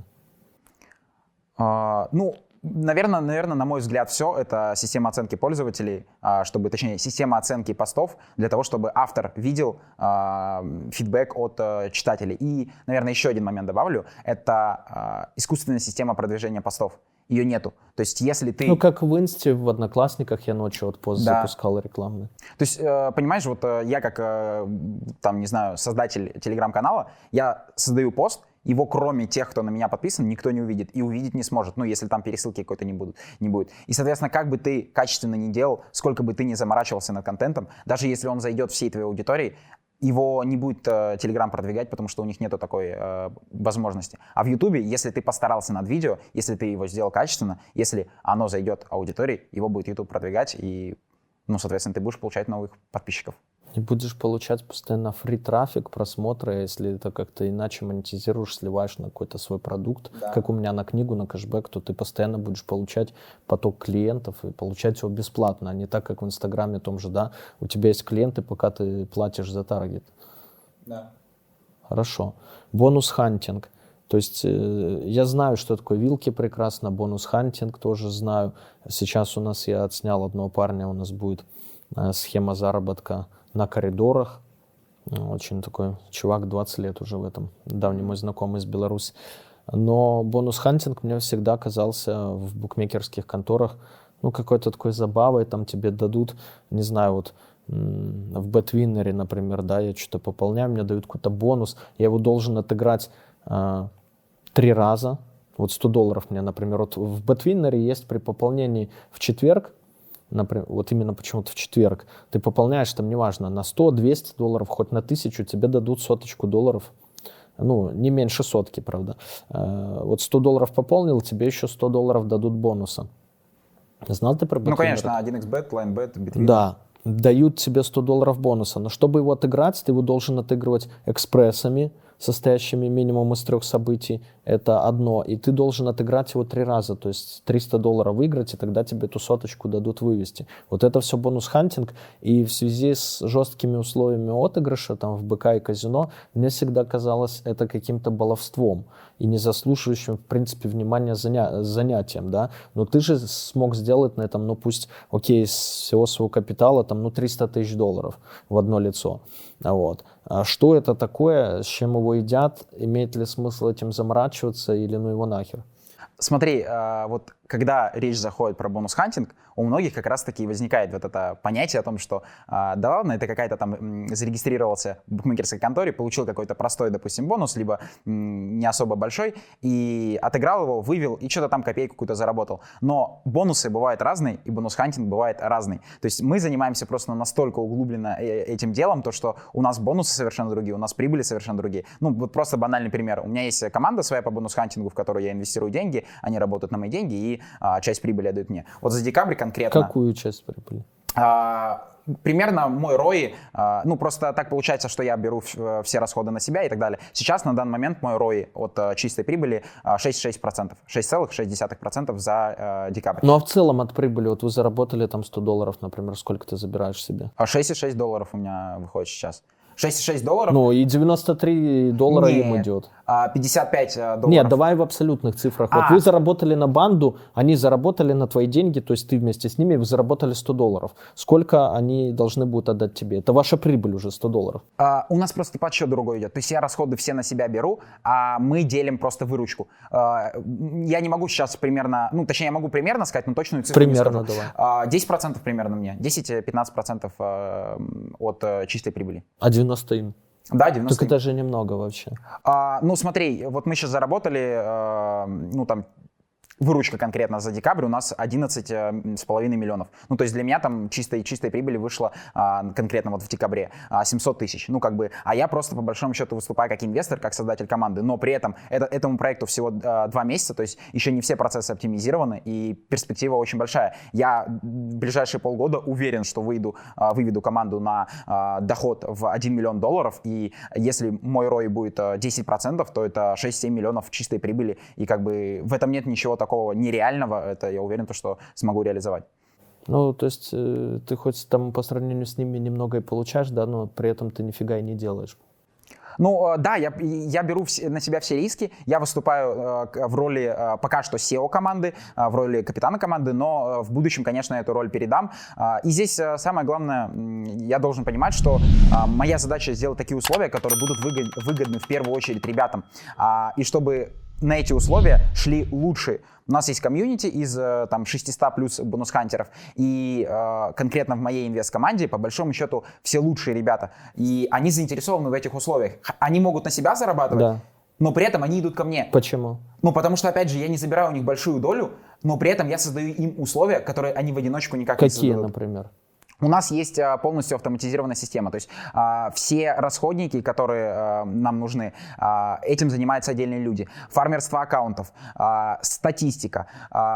Speaker 2: Ну, наверное, на мой взгляд, все это система оценки пользователей, точнее, система оценки постов для того, чтобы автор видел фидбэк от читателей. И, наверное, еще один момент добавлю, это искусственная система продвижения постов. Ее нету. То есть, если ты...
Speaker 1: Ну, как в Инсте, в Одноклассниках я ночью вот пост запускал рекламный.
Speaker 2: То есть, понимаешь, вот я как, там, не знаю, создатель телеграм-канала, я создаю пост, его кроме тех, кто на меня подписан, никто не увидит и увидеть не сможет, ну, если там пересылки какой-то не будет. И, соответственно, как бы ты качественно ни делал, сколько бы ты ни заморачивался над контентом, даже если он зайдет всей твоей аудитории, его не будет Telegram продвигать, потому что у них нету такой возможности. А в YouTube, если ты постарался над видео, если ты его сделал качественно, если оно зайдет аудитории, его будет YouTube продвигать, и, ну, соответственно, ты будешь получать новых подписчиков.
Speaker 1: И будешь получать постоянно фри-трафик, просмотры, если это как-то иначе монетизируешь, сливаешь на какой-то свой продукт, как у меня на книгу, на кэшбэк, то ты постоянно будешь получать поток клиентов и получать его бесплатно, а не так, как в Инстаграме том же, да, у тебя есть клиенты, пока ты платишь за таргет.
Speaker 2: Да.
Speaker 1: Хорошо. Бонус-хантинг. То есть я знаю, что такое вилки прекрасно, бонус-хантинг тоже знаю. Сейчас у нас, я отснял одного парня, у нас будет схема заработка на коридорах. Очень такой чувак, 20 лет уже в этом, давний мой знакомый из Беларуси. Но бонус-хантинг мне всегда казался в букмекерских конторах, ну, какой-то такой забавой, там тебе дадут, не знаю, вот в Бэтвиннере, например, да, я что-то пополняю, мне дают какой-то бонус, я его должен отыграть 3 раза, вот $100 мне, например, вот в Бэтвиннере есть при пополнении в четверг, например, вот именно почему-то в четверг, ты пополняешь там, неважно, на $100-200, хоть на 1000, тебе дадут $100, ну, не меньше сотки, правда. Вот $100 пополнил, тебе еще $100 дадут бонуса. Знал ты про Betwinner?
Speaker 2: Ну, конечно, 1xBet, LineBet, Betwinner.
Speaker 1: Да, дают тебе $100 бонуса, но чтобы его отыграть, ты его должен отыгрывать экспрессами, состоящими минимум из 3 событий, это одно, и ты должен отыграть его 3 раза, то есть $300 выиграть, и тогда тебе эту соточку дадут вывести. Вот это все бонус-хантинг, и в связи с жесткими условиями отыгрыша, там в БК и казино, мне всегда казалось это каким-то баловством и не заслуживающим, в принципе, внимания занятием, да, но ты же смог сделать на этом, ну пусть, окей, из всего своего капитала, там, ну, $300 тысяч в одно лицо, вот. А что это такое, с чем его едят, имеет ли смысл этим заморачиваться или ну его нахер?
Speaker 2: Смотри, вот когда речь заходит про бонус-хантинг, у многих как раз-таки возникает вот это понятие о том, что да ладно, это какая-то там зарегистрировался в букмекерской конторе, получил какой-то простой, допустим, бонус, либо не особо большой, и отыграл его, вывел, и что-то там копейку какую-то заработал. Но бонусы бывают разные, и бонус-хантинг бывает разный. То есть мы занимаемся просто настолько углубленно этим делом, то что у нас бонусы совершенно другие, у нас прибыли совершенно другие. Ну, вот просто банальный пример. У меня есть команда своя по бонус-хантингу, в которую я инвестирую деньги, они работают на мои деньги, и часть прибыли отдают мне. Вот за декабрь конкретно...
Speaker 1: Какую часть прибыли?
Speaker 2: Примерно мой ROI, ну просто так получается, что я беру все расходы на себя и так далее. Сейчас на данный момент мой ROI от чистой прибыли 6,6%. 6,6% за декабрь.
Speaker 1: Ну а в целом от прибыли, вот вы заработали там $100, например, сколько ты забираешь себе?
Speaker 2: $6,6 у меня выходит сейчас. $6,6.
Speaker 1: Ну и $93 им идет.
Speaker 2: 55 долларов.
Speaker 1: Нет, давай в абсолютных цифрах. Вот вы заработали на банду, они заработали на твои деньги, то есть ты вместе с ними, вы заработали $100. Сколько они должны будут отдать тебе? Это ваша прибыль уже, $100.
Speaker 2: У нас просто подсчет другой идет. То есть я расходы все на себя беру, а мы делим просто выручку. Я не могу сейчас примерно, ну точнее я могу примерно сказать, но точную цифру
Speaker 1: примерно
Speaker 2: не скажу.
Speaker 1: Давай.
Speaker 2: 10% примерно мне. 10-15% от чистой прибыли.
Speaker 1: А 90 им?
Speaker 2: Да, 90.
Speaker 1: Так это же немного вообще.
Speaker 2: Ну смотри, вот мы сейчас заработали, ну там, выручка конкретно за декабрь у нас 11,5 миллионов. Ну, то есть для меня там чистой прибыли вышло конкретно вот в декабре 700 тысяч. Ну, как бы, а я просто по большому счету выступаю как инвестор, как создатель команды, но при этом этому проекту всего 2 месяца, то есть еще не все процессы оптимизированы, и перспектива очень большая. Я в ближайшие полгода уверен, что выведу команду на доход в $1 миллион, и если мой ROI будет 10%, то это 6-7 миллионов чистой прибыли, и как бы в этом нет ничего такого нереального, это я уверен, что смогу реализовать.
Speaker 1: Ну, то есть ты хоть там по сравнению с ними немного и получаешь, да, но при этом ты нифига и не делаешь.
Speaker 2: Ну, да, я беру на себя все риски, я выступаю в роли пока что SEO команды, в роли капитана команды, но в будущем, конечно, эту роль передам. И здесь самое главное, я должен понимать, что моя задача сделать такие условия, которые будут выгодны в первую очередь ребятам, и чтобы на эти условия шли лучшие. У нас есть комьюнити из там 600 плюс бонус-хантеров, и конкретно в моей инвест-команде, по большому счету, все лучшие ребята, и они заинтересованы в этих условиях. Они могут на себя зарабатывать, да, но при этом они идут ко мне.
Speaker 1: Почему?
Speaker 2: Ну, потому что, опять же, я не забираю у них большую долю, но при этом я создаю им условия, которые они в одиночку никак не создадут.
Speaker 1: Какие, например?
Speaker 2: У нас есть полностью автоматизированная система, то есть все расходники, которые нам нужны, этим занимаются отдельные люди. Фармерство аккаунтов, статистика,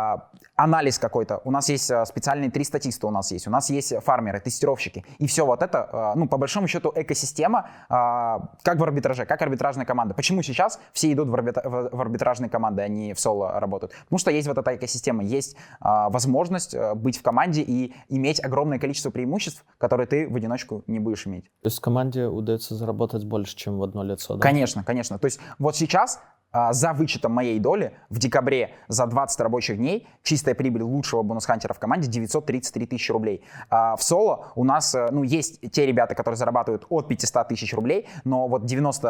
Speaker 2: анализ какой-то. У нас есть специальные 3 статиста, у нас есть фармеры, тестировщики. И все вот это, ну, по большому счету, экосистема, как в арбитраже, как арбитражная команда. Почему сейчас все идут в арбитражные команды, а не в соло работают? Потому что есть вот эта экосистема, есть возможность быть в команде и иметь огромное количество преимуществ, которые ты в одиночку не будешь иметь.
Speaker 1: То есть команде удается заработать больше, чем в одно лицо, да?
Speaker 2: Конечно, конечно. То есть вот сейчас за вычетом моей доли в декабре за 20 рабочих дней чистая прибыль лучшего бонус-хантера в команде 933 тысячи рублей. В соло у нас, ну, есть те ребята, которые зарабатывают от 500 тысяч рублей, но вот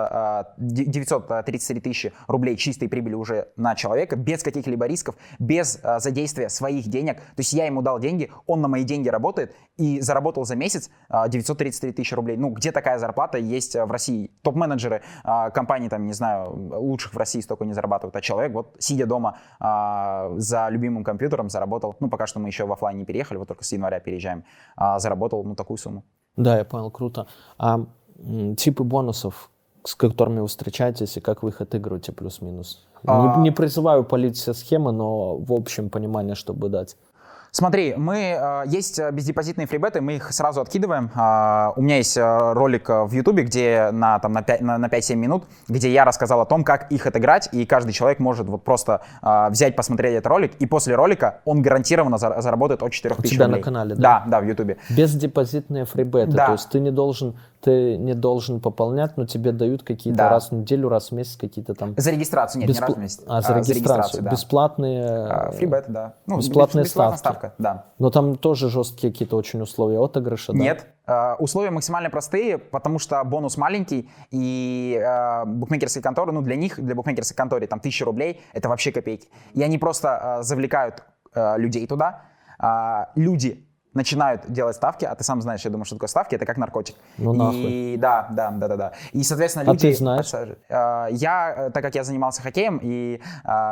Speaker 2: 933 тысячи рублей чистой прибыли уже на человека, без каких-либо рисков, без задействия своих денег. То есть я ему дал деньги, он на мои деньги работает и заработал за месяц 933 тысячи рублей. Ну, где такая зарплата есть в России? Топ-менеджеры компаний, там, не знаю, лучших в России столько не зарабатывают, а человек, вот, сидя дома за любимым компьютером, заработал, ну, пока что мы еще в офлайн не переехали, вот только с января переезжаем, заработал, ну, такую сумму.
Speaker 1: Да, я понял, круто. А типы бонусов, с которыми вы встречаетесь, и как вы их отыгрываете, плюс-минус? Не призываю палить все схемы, но в общем понимание, чтобы дать.
Speaker 2: Смотри, есть бездепозитные фрибеты, мы их сразу откидываем. У меня есть ролик в Ютубе, где на 5-7 минут, где я рассказал о том, как их отыграть, и каждый человек может вот просто взять, посмотреть этот ролик, и после ролика он гарантированно заработает от 4000 рублей.
Speaker 1: У тебя на канале, да?
Speaker 2: Да, в Ютубе.
Speaker 1: Бездепозитные фрибеты,
Speaker 2: да.
Speaker 1: То есть ты не должен ты не должен пополнять, но тебе дают какие-то раз в неделю, раз в месяц какие-то там...
Speaker 2: За регистрацию, нет, не раз в месяц.
Speaker 1: За регистрацию, да. Бесплатные...
Speaker 2: Фрибет, да. Ну,
Speaker 1: бесплатные ставки.
Speaker 2: Ставка, да.
Speaker 1: Но там тоже жесткие какие-то очень условия отыгрыша, да?
Speaker 2: Нет. Условия максимально простые, потому что бонус маленький, и букмекерские конторы, ну, для них, для букмекерской конторы, там 1000 рублей, это вообще копейки. И они просто завлекают людей туда. Люди начинают делать ставки, а ты сам знаешь, я думаю, что такое ставки, это как наркотик.
Speaker 1: Ну, нахуй.
Speaker 2: И да. И, соответственно, люди...
Speaker 1: А ты знаешь?
Speaker 2: Я, так как я занимался хоккеем, и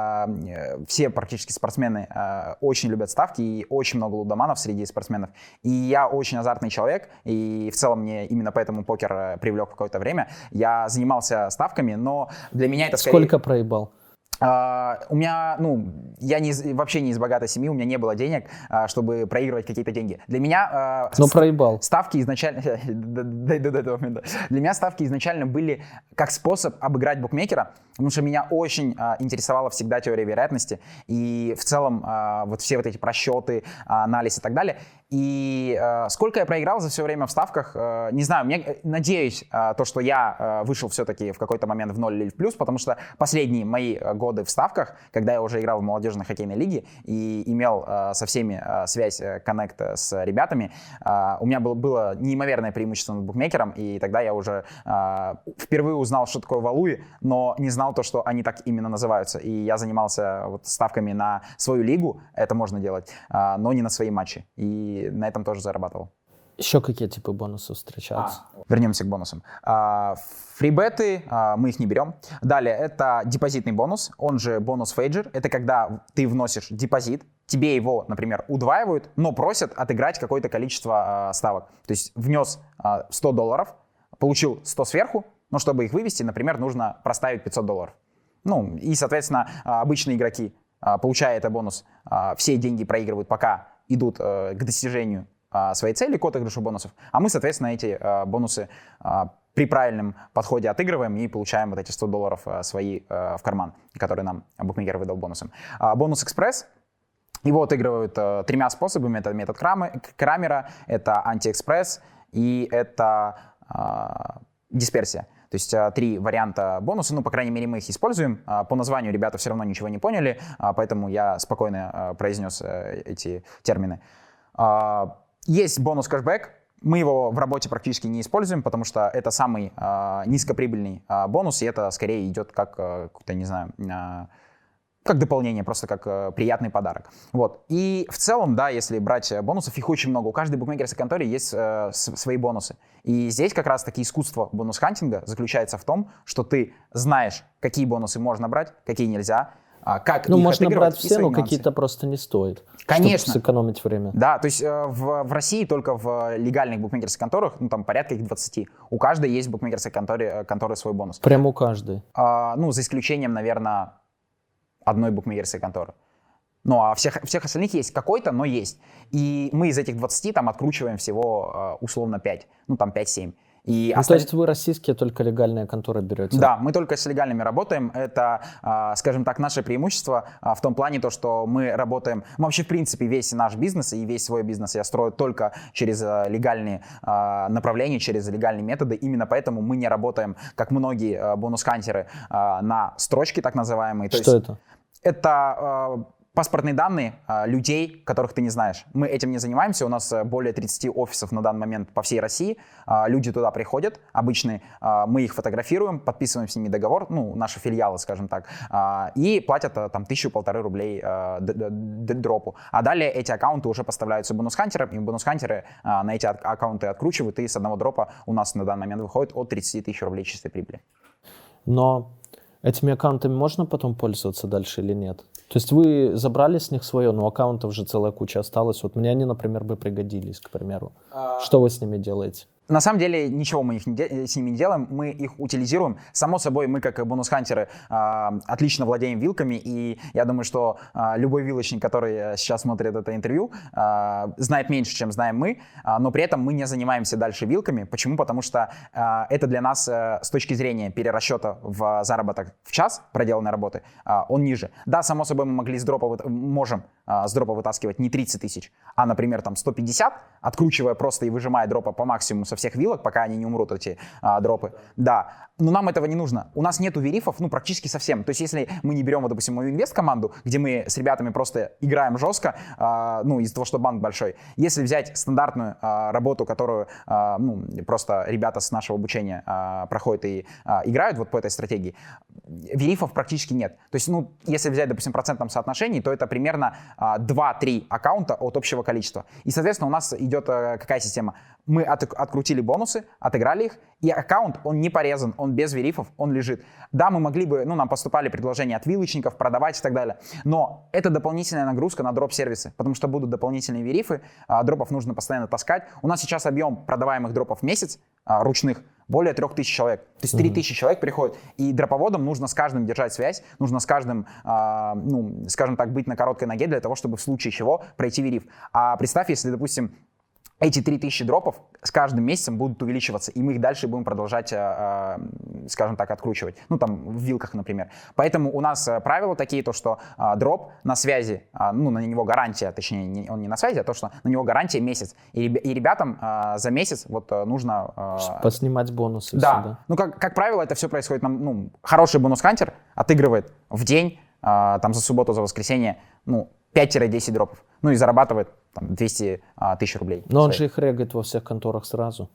Speaker 2: все практически спортсмены очень любят ставки, и очень много лудоманов среди спортсменов. И я очень азартный человек, и в целом мне именно поэтому покер привлек в какое-то время. Я занимался ставками, но для меня это скорее...
Speaker 1: Сколько проебал?
Speaker 2: У меня, я вообще не из богатой семьи, у меня не было денег, чтобы проигрывать какие-то деньги. Для меня
Speaker 1: проебал.
Speaker 2: Ставки изначально, дойду до этого момента. Для меня ставки изначально были как способ обыграть букмекера, потому что меня очень интересовала всегда теория вероятности и в целом вот все вот эти просчеты, анализ и так далее. И сколько я проиграл за все время в ставках, не знаю, надеюсь, то, что я вышел все-таки в какой-то момент в ноль или в плюс, потому что последние мои годы в ставках, когда я уже играл в молодежной хоккейной лиге и имел со всеми связь, коннект с ребятами, у меня было неимоверное преимущество над букмекером, и тогда я уже впервые узнал, что такое валуи, но не знал то, что они так именно называются. И я занимался вот ставками на свою лигу, это можно делать, но не на свои матчи. И на этом тоже зарабатывал.
Speaker 1: Еще какие типы бонусов встречаются?
Speaker 2: Вернемся к бонусам. Фрибеты, мы их не берем. Далее, это депозитный бонус, он же бонус фейджер. Это когда ты вносишь депозит, тебе его, например, удваивают, но просят отыграть какое-то количество ставок. То есть внес $100, получил 100 сверху, но чтобы их вывести, например, нужно проставить $500. Ну, и, соответственно, обычные игроки, получая этот бонус, все деньги проигрывают, пока идут к достижению своей цели, к отыгрышу бонусов. А мы, соответственно, эти бонусы при правильном подходе отыгрываем и получаем вот эти $100 свои в карман, которые нам букмекер выдал бонусом. Бонус экспресс. Его отыгрывают 3 способами. Это метод Крамера, это антиэкспресс и это дисперсия. То есть 3 варианта бонуса, ну, по крайней мере, мы их используем. По названию ребята все равно ничего не поняли, поэтому я спокойно произнес эти термины. Есть бонус кэшбэк. Мы его в работе практически не используем, потому что это самый низкоприбыльный бонус, и это скорее идет как какой-то, не знаю, как дополнение, просто как приятный подарок. Вот. И в целом, да, если брать бонусов, их очень много. У каждой букмекерской конторы есть свои бонусы. И здесь как раз-таки искусство бонус-хантинга заключается в том, что ты знаешь, какие бонусы можно брать, какие нельзя, как их
Speaker 1: можно
Speaker 2: отыгрывать,
Speaker 1: брать все, но какие-то просто не стоит.
Speaker 2: Конечно.
Speaker 1: Чтобы сэкономить время.
Speaker 2: Да, то есть в России только в легальных букмекерских конторах, ну там порядка их 20. У каждой есть в букмекерской конторе свой бонус.
Speaker 1: Прям у каждой?
Speaker 2: За исключением, наверное, одной букмекерской конторы. Ну, а всех остальных есть какой-то, но есть. И мы из этих 20 там откручиваем всего условно 5. Ну, там 5-7. И
Speaker 1: то есть вы российские только легальные конторы берете?
Speaker 2: Да, мы только с легальными работаем. Это, скажем так, наше преимущество в том плане, то, что мы работаем... Вообще, в принципе, весь наш бизнес и весь свой бизнес я строю только через легальные направления, через легальные методы. Именно поэтому мы не работаем, как многие бонус-хантеры, на строчке так называемые.
Speaker 1: Что это?
Speaker 2: Это... паспортные данные людей, которых ты не знаешь. Мы этим не занимаемся. У нас более 30 офисов на данный момент по всей России. Люди туда приходят, обычные. Мы их фотографируем, подписываем с ними договор, ну, наши филиалы, скажем так, и платят там 1000-1500 рублей дропу. А далее эти аккаунты уже поставляются бонус-хантерам, и бонус-хантеры на эти аккаунты откручивают, и с одного дропа у нас на данный момент выходит от 30 000 рублей чистой прибыли.
Speaker 1: Но этими аккаунтами можно потом пользоваться дальше или нет? То есть вы забрали с них свое, но аккаунтов же целая куча осталось. Вот мне они, например, бы пригодились, к примеру. Что вы с ними делаете?
Speaker 2: На самом деле ничего мы с ними не делаем, мы их утилизируем. Само собой, мы как бонус-хантеры отлично владеем вилками, и я думаю, что любой вилочник, который сейчас смотрит это интервью, знает меньше, чем знаем мы, но при этом мы не занимаемся дальше вилками. Почему? Потому что это для нас с точки зрения перерасчета в заработок в час проделанной работы, он ниже. Да, само собой, мы можем с дропа вытаскивать не 30 000, а, например, там 150, откручивая просто и выжимая дропа по максимуму со всех вилок, пока они не умрут, эти дропы. Да. Но нам этого не нужно. У нас нету верифов, ну, практически совсем. То есть, если мы не берем, вот, допустим, мою инвест-команду, где мы с ребятами просто играем жестко, ну, из-за того, что банк большой. Если взять стандартную работу, которую, ну, просто ребята с нашего обучения проходят и играют вот по этой стратегии, верифов практически нет. То есть, ну, если взять, допустим, в процентном соотношении, то это примерно 2-3 аккаунта от общего количества. И, соответственно, у нас идет какая система? Мы открутили бонусы, отыграли их, и аккаунт, он не порезан, он без верифов, он лежит. Да, мы могли бы, ну, нам поступали предложения от вилочников, продавать и так далее, но это дополнительная нагрузка на дроп-сервисы, потому что будут дополнительные верифы, дропов нужно постоянно таскать. У нас сейчас объем продаваемых дропов в месяц, ручных, более 3000 человек. То есть 3000 человек приходят, и дроповодам нужно с каждым держать связь, нужно с каждым, ну, скажем так, быть на короткой ноге для того, чтобы в случае чего пройти вериф. А представь, если, допустим, эти 3000 дропов с каждым месяцем будут увеличиваться, и мы их дальше будем продолжать, скажем так, откручивать. Ну, там, в вилках, например. Поэтому у нас правила такие, то, что дроп на связи, ну, на него гарантия, точнее, он не на связи, а то, что на него гарантия месяц. И ребятам за месяц вот нужно...
Speaker 1: Поснимать бонусы.
Speaker 2: Да.
Speaker 1: Сюда.
Speaker 2: Ну, как правило, это все происходит, ну, хороший бонус-хантер отыгрывает в день, там, за субботу, за воскресенье, ну, 5-10 дропов. Ну, и зарабатывает там 200 тысяч рублей.
Speaker 1: Но он же их регает во всех конторах сразу.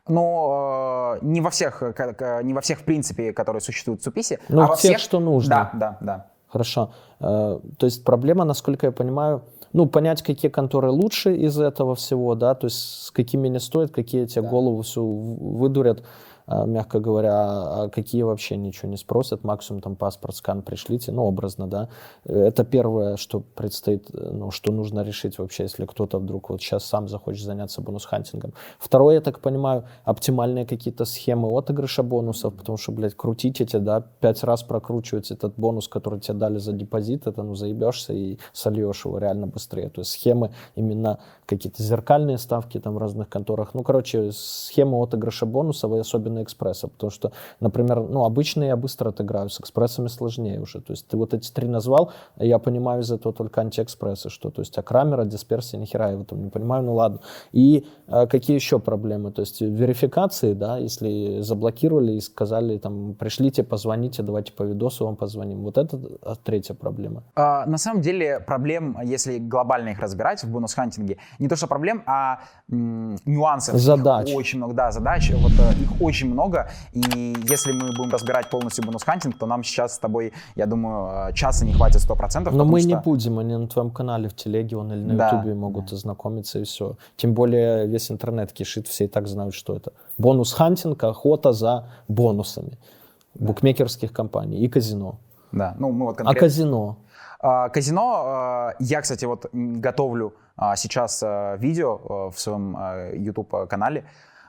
Speaker 2: Но не во всех, в принципе, которые существуют в Цуписе.
Speaker 1: Ну,
Speaker 2: а во
Speaker 1: тех,
Speaker 2: всех,
Speaker 1: что нужно.
Speaker 2: Да.
Speaker 1: Хорошо. То есть проблема, насколько я понимаю, ну, понять, какие конторы лучше из этого всего, да, то есть с какими не стоит, какие тебе голову всю выдурят, мягко говоря, а какие вообще ничего не спросят, максимум там паспорт, скан пришлите, ну, образно, да. Это первое, что предстоит, ну, что нужно решить вообще, если кто-то вдруг вот сейчас сам захочет заняться бонус-хантингом. Второе, я так понимаю, оптимальные какие-то схемы отыгрыша бонусов, потому что, блядь, крутить эти, да, 5 раз прокручивать этот бонус, который тебе дали за депозит, это, ну, заебешься и сольешь его реально быстрее. То есть схемы именно какие-то зеркальные ставки там в разных конторах. Ну, короче, схемы отыгрыша бонусов, и особенно экспресса, потому что, например, ну, обычные я быстро отыграю, с экспрессами сложнее уже. То есть ты вот эти 3 назвал, я понимаю из этого только антиэкспрессы, что, то есть акрамера, дисперсия, нихера я в этом не понимаю, ну ладно. И какие еще проблемы? То есть верификации, да, если заблокировали и сказали, там, пришлите, позвоните, давайте по видосу вам позвоним. Вот это третья проблема.
Speaker 2: На самом деле проблем, если глобально их разбирать в бонус-хантинге, не то что проблем, а нюансов.
Speaker 1: Задач.
Speaker 2: Их очень много, да, задач. Вот их очень много. И если мы будем разбирать полностью бонус-хантинг, то нам сейчас с тобой, я думаю, часа не хватит 100%.
Speaker 1: Но мы не будем, они на твоем канале в телеге, он или на ютубе могут ознакомиться и все. Тем более весь интернет кишит, все и так знают, что это. Бонус-хантинг, охота за бонусами букмекерских компаний и казино.
Speaker 2: Да, ну мы вот конкретно...
Speaker 1: А казино?
Speaker 2: Казино, я, кстати, вот готовлю сейчас видео в своем YouTube-канале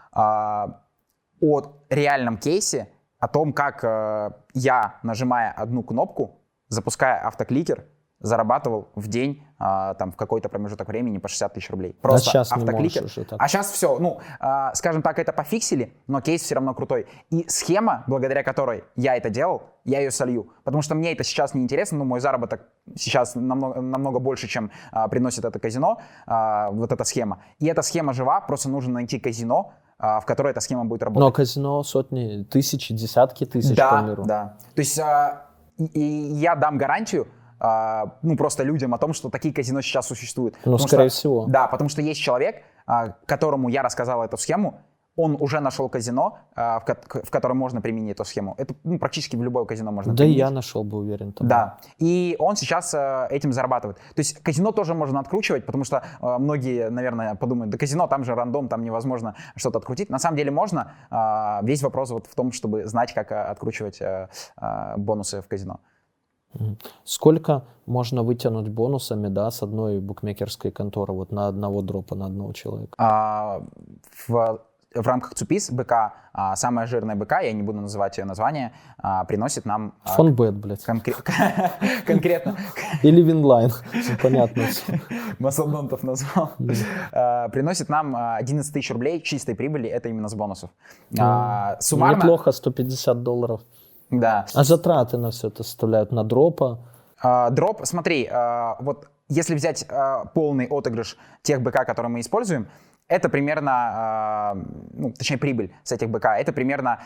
Speaker 2: о реальном кейсе, о том, как я, нажимая одну кнопку, запуская автокликер, зарабатывал в день там, в какой-то промежуток времени по 60 тысяч рублей. Просто
Speaker 1: сейчас
Speaker 2: автокликер.
Speaker 1: Не можешь,
Speaker 2: а сейчас все, ну, скажем так, это пофиксили, но кейс все равно крутой. И схема, благодаря которой я это делал, я ее солью. Потому что мне это сейчас не интересно, но мой заработок сейчас намного больше, чем приносит это казино, вот эта схема. И эта схема жива, просто нужно найти казино, в которой эта схема будет работать.
Speaker 1: Но казино сотни, тысячи, десятки тысяч по миру.
Speaker 2: Да. То есть и я дам гарантию, ну, просто людям о том, что такие казино сейчас существуют.
Speaker 1: Ну, скорее всего.
Speaker 2: Да, потому что есть человек, которому я рассказал эту схему, он уже нашел казино, в котором можно применить эту схему. Это практически в любое казино можно применить.
Speaker 1: Да и я нашел бы, уверен. Там.
Speaker 2: Да, и он сейчас этим зарабатывает. То есть казино тоже можно откручивать, потому что многие, наверное, подумают, да казино, там же рандом, там невозможно что-то открутить. На самом деле можно. Весь вопрос вот в том, чтобы знать, как откручивать бонусы в казино.
Speaker 1: Сколько можно вытянуть бонусами, да, с одной букмекерской конторы вот на одного дропа, на одного человека?
Speaker 2: В рамках Цупис БК, самая жирная БК, я не буду называть ее название, приносит нам...
Speaker 1: Фонбет, блядь.
Speaker 2: Конкретно.
Speaker 1: Или Винлайн, понятно.
Speaker 2: Масодонтов назвал. Приносит нам 11 тысяч рублей чистой прибыли, это именно с бонусов. Суммарно...
Speaker 1: Неплохо, $150.
Speaker 2: Да.
Speaker 1: А затраты на все это составляют на дропа?
Speaker 2: Дроп, смотри, вот если взять полный отыгрыш тех БК, которые мы используем, Это примерно, ну, точнее, прибыль с этих БК, это примерно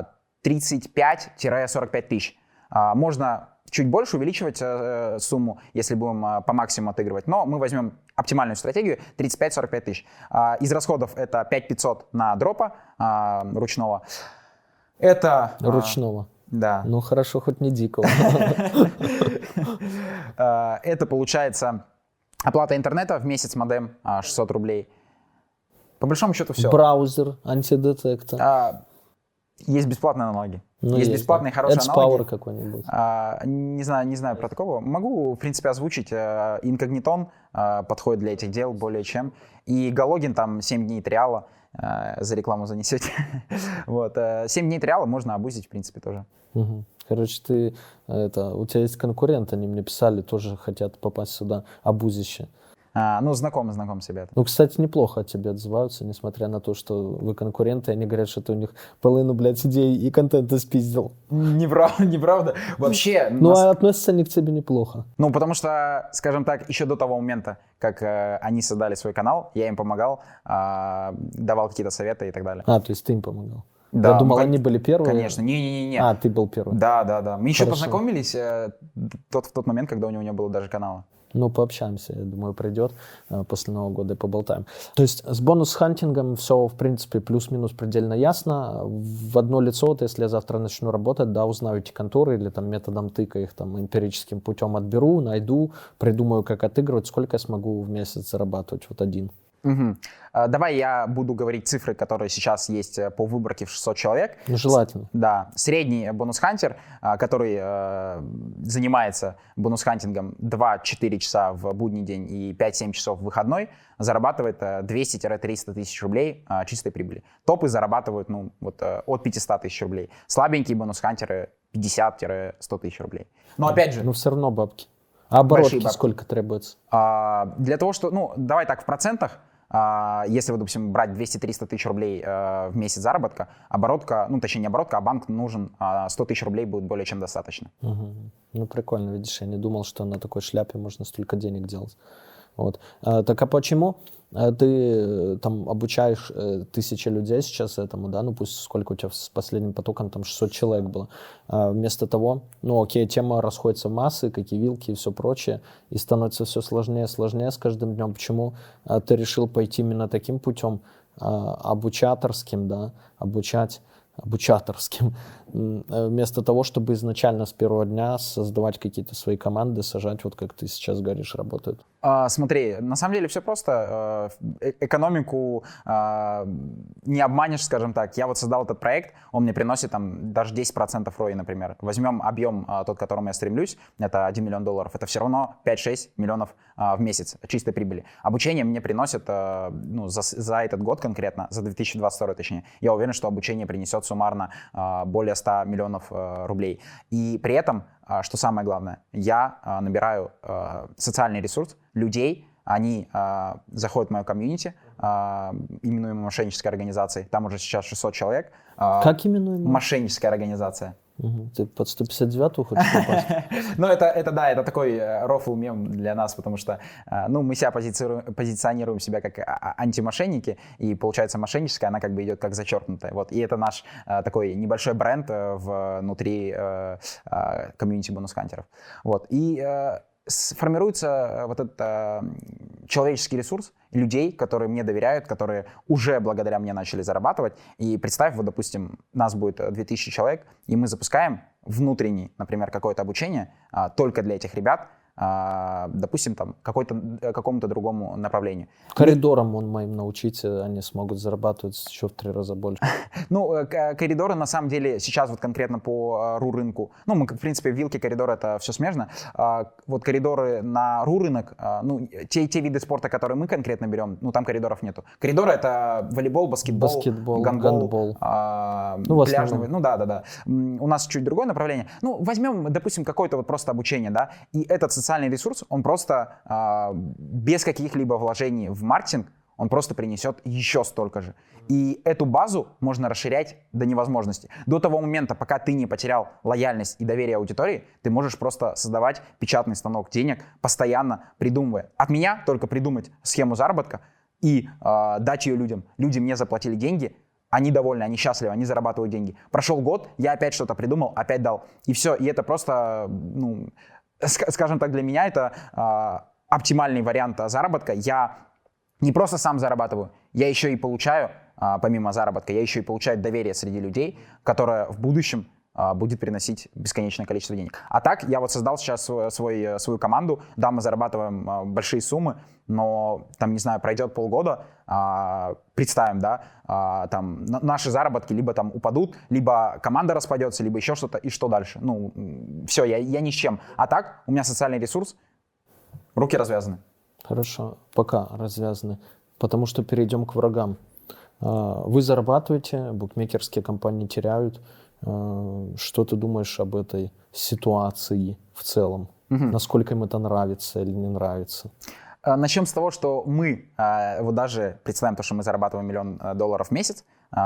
Speaker 2: 35-45 тысяч. Можно чуть больше увеличивать сумму, если будем по максимуму отыгрывать, но мы возьмем оптимальную стратегию 35-45 тысяч. Из расходов это 5500 на дропа ручного. Это...
Speaker 1: Ручного.
Speaker 2: Да.
Speaker 1: Ну хорошо, хоть не дикого.
Speaker 2: Это получается оплата интернета в месяц, модем 600 рублей. По большому счету все.
Speaker 1: Браузер, антидетектор.
Speaker 2: Есть бесплатные аналоги.
Speaker 1: Ну,
Speaker 2: есть бесплатные хорошие
Speaker 1: AdSpower
Speaker 2: аналоги.
Speaker 1: какой-нибудь.
Speaker 2: Не знаю про такого. Могу, в принципе, озвучить. Инкогнитон подходит для этих дел более чем. И Галогин там 7 дней триала. За рекламу занесете. Вот. 7 дней триала можно обузить, в принципе, тоже.
Speaker 1: Угу. Короче, у тебя есть конкурент, они мне писали, тоже хотят попасть сюда, обузище.
Speaker 2: Ну, знакомы с ребятами.
Speaker 1: Ну, кстати, неплохо от тебя отзываются, несмотря на то, что вы конкуренты, они говорят, что ты у них половину, блядь, идей и контента спиздил.
Speaker 2: Неправда. Вообще...
Speaker 1: Ну, а относятся они к тебе неплохо.
Speaker 2: Ну, потому что, скажем так, еще до того момента, как они создали свой канал, я им помогал, давал какие-то советы и так далее.
Speaker 1: То есть ты им помогал?
Speaker 2: Да,
Speaker 1: я думал, они были первые.
Speaker 2: Конечно, не.
Speaker 1: Ты был первый.
Speaker 2: Да. Мы еще
Speaker 1: Хорошо.
Speaker 2: познакомились в тот момент, когда у него не было даже канала.
Speaker 1: Ну, пообщаемся, я думаю, придет после Нового года и поболтаем. То есть с бонус-хантингом все, в принципе, плюс-минус предельно ясно. В одно лицо, вот если я завтра начну работать, да, узнаю эти конторы или там методом тыка их там эмпирическим путем отберу, найду, придумаю, как отыгрывать, сколько я смогу в месяц зарабатывать, вот один.
Speaker 2: Угу. Давай я буду говорить цифры, которые сейчас есть по выборке в 600 человек.
Speaker 1: Ну, желательно.
Speaker 2: Да, средний бонус-хантер, который занимается бонус-хантингом 2-4 часа в будний день и 5-7 часов в выходной, зарабатывает 200-300 тысяч рублей чистой прибыли. Топы зарабатывают от 500 тысяч рублей. Слабенькие бонус-хантеры 50-100 тысяч рублей. Но опять же...
Speaker 1: Но все равно бабки. А оборотки сколько требуется?
Speaker 2: Для того, что... давай так, в процентах. Если, допустим, брать 200-300 тысяч рублей в месяц заработка, оборотка, точнее не оборотка, а банк нужен 100 тысяч рублей будет более чем достаточно.
Speaker 1: Угу. Ну, прикольно, видишь, я не думал, что на такой шляпе можно столько денег делать. Вот. Так а почему ты там обучаешь 1000 людей сейчас этому, да, пусть сколько у тебя с последним потоком, там 600 человек было, вместо того, окей, тема расходится в массы, какие вилки и все прочее, и становится все сложнее и сложнее с каждым днем. Почему ты решил пойти именно таким путем, обучаторским, да, обучаторским, вместо того, чтобы изначально с первого дня создавать какие-то свои команды, сажать, вот как ты сейчас говоришь, работают?
Speaker 2: Смотри, на самом деле все просто. Экономику не обманешь, скажем так. Я вот создал этот проект, он мне приносит там даже 10% ROI, например. Возьмем объем тот, к которому я стремлюсь, это $1 миллион. Это все равно 5-6 миллионов в месяц чистой прибыли. Обучение мне приносит за этот год конкретно, за 2022 точнее. Я уверен, что обучение принесет суммарно более 100 миллионов рублей. И при этом, что самое главное, я набираю социальный ресурс людей, они заходят в мою комьюнити, именуемую мошеннической организацией. Там уже сейчас 600 человек.
Speaker 1: Как именуемая?
Speaker 2: Мошенническая организация.
Speaker 1: Угу. Ты под 159-ю хочешь попасть?
Speaker 2: Ну, это такой рофл-мем для нас, потому что мы себя позиционируем себя как антимошенники, и получается мошенническая, она как бы идет как зачеркнутая. Вот. И это наш такой небольшой бренд внутри комьюнити бонус-хантеров. Вот. И формируется вот этот человеческий ресурс людей, которые мне доверяют, которые уже благодаря мне начали зарабатывать. И представь, вот, допустим, нас будет 2000 человек, и мы запускаем внутренний, например, какое-то обучение только для этих ребят, допустим, там, какому-то другому направлению.
Speaker 1: Коридорам моим научить, они смогут зарабатывать еще в 3 раза больше.
Speaker 2: Коридоры, на самом деле, сейчас вот конкретно по РУ-рынку, мы, в принципе, вилки, коридоры, это все смежно. Вот коридоры на РУ-рынок, те виды спорта, которые мы конкретно берем, там коридоров нету. Коридоры — это волейбол, баскетбол, гандбол, пляжный. Да. У нас чуть другое направление. Возьмем, допустим, какое-то вот просто обучение, да, и этот социальный ресурс, он просто без каких-либо вложений в маркетинг, он просто принесет еще столько же. И эту базу можно расширять до невозможности. До того момента, пока ты не потерял лояльность и доверие аудитории, ты можешь просто создавать печатный станок денег, постоянно придумывая. От меня только придумать схему заработка, и дать ее людям. Люди мне заплатили деньги, они довольны, они счастливы, они зарабатывают деньги. Прошел год, я опять что-то придумал, опять дал. И все. И это просто, ну, скажем так, для меня это оптимальный вариант заработка. Я не просто сам зарабатываю, я еще и получаю, помимо заработка, я еще и получаю доверие среди людей, которое в будущем будет приносить бесконечное количество денег. А так, я вот создал сейчас свою команду, да, мы зарабатываем большие суммы, но, там, не знаю, пройдет полгода, представим, да, там, наши заработки либо там упадут, либо команда распадется, либо еще что-то, и что дальше? Ну, все, я ни с чем. А так, у меня социальный ресурс, руки развязаны.
Speaker 1: Хорошо, пока развязаны, потому что перейдем к врагам. Вы зарабатываете, букмекерские компании теряют. Что ты думаешь об этой ситуации в целом? Насколько им это нравится или не нравится?
Speaker 2: Начнем с того, что мы, вот даже представим то, что мы зарабатываем $1 000 000 в месяц,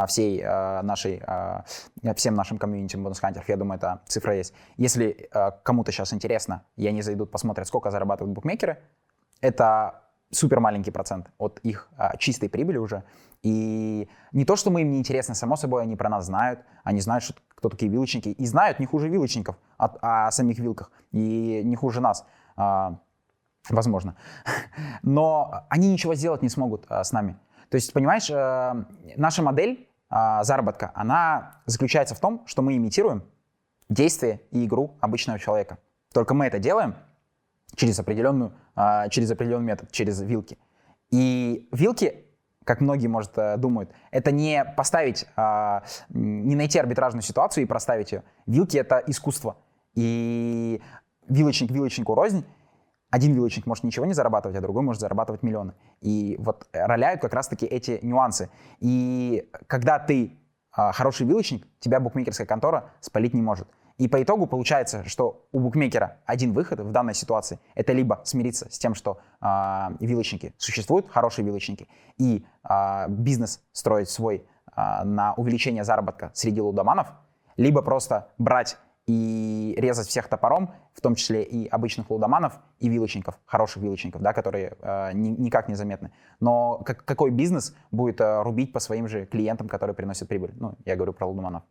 Speaker 2: всем нашим комьюнити бонус-хантеров, я думаю, эта цифра есть. Если кому-то сейчас интересно, и они зайдут, посмотрят, сколько зарабатывают букмекеры, это супер маленький процент от их чистой прибыли уже. И не то, что мы им не интересны, само собой, они про нас знают, они знают, кто такие вилочники, и знают не хуже вилочников о самих вилках, и не хуже нас, возможно. Но они ничего сделать не смогут с нами. То есть, понимаешь, наша модель заработка, она заключается в том, что мы имитируем действие и игру обычного человека. Только мы это делаем через определенный метод, через вилки. И вилки, как многие, может, думают, это не поставить, не найти арбитражную ситуацию и проставить ее. Вилки — это искусство. И вилочник вилочнику рознь. Один вилочник может ничего не зарабатывать, а другой может зарабатывать миллионы. И вот роляют как раз-таки эти нюансы. И когда ты хороший вилочник, тебя букмекерская контора спалить не может. И по итогу получается, что у букмекера один выход в данной ситуации — это либо смириться с тем, что вилочники существуют, хорошие вилочники, и бизнес строить свой на увеличение заработка среди лудоманов, либо просто брать и резать всех топором, в том числе и обычных лудоманов, и вилочников, хороших вилочников, да, которые никак не заметны. Но какой бизнес будет рубить по своим же клиентам, которые приносят прибыль? Ну, я говорю про лудоманов.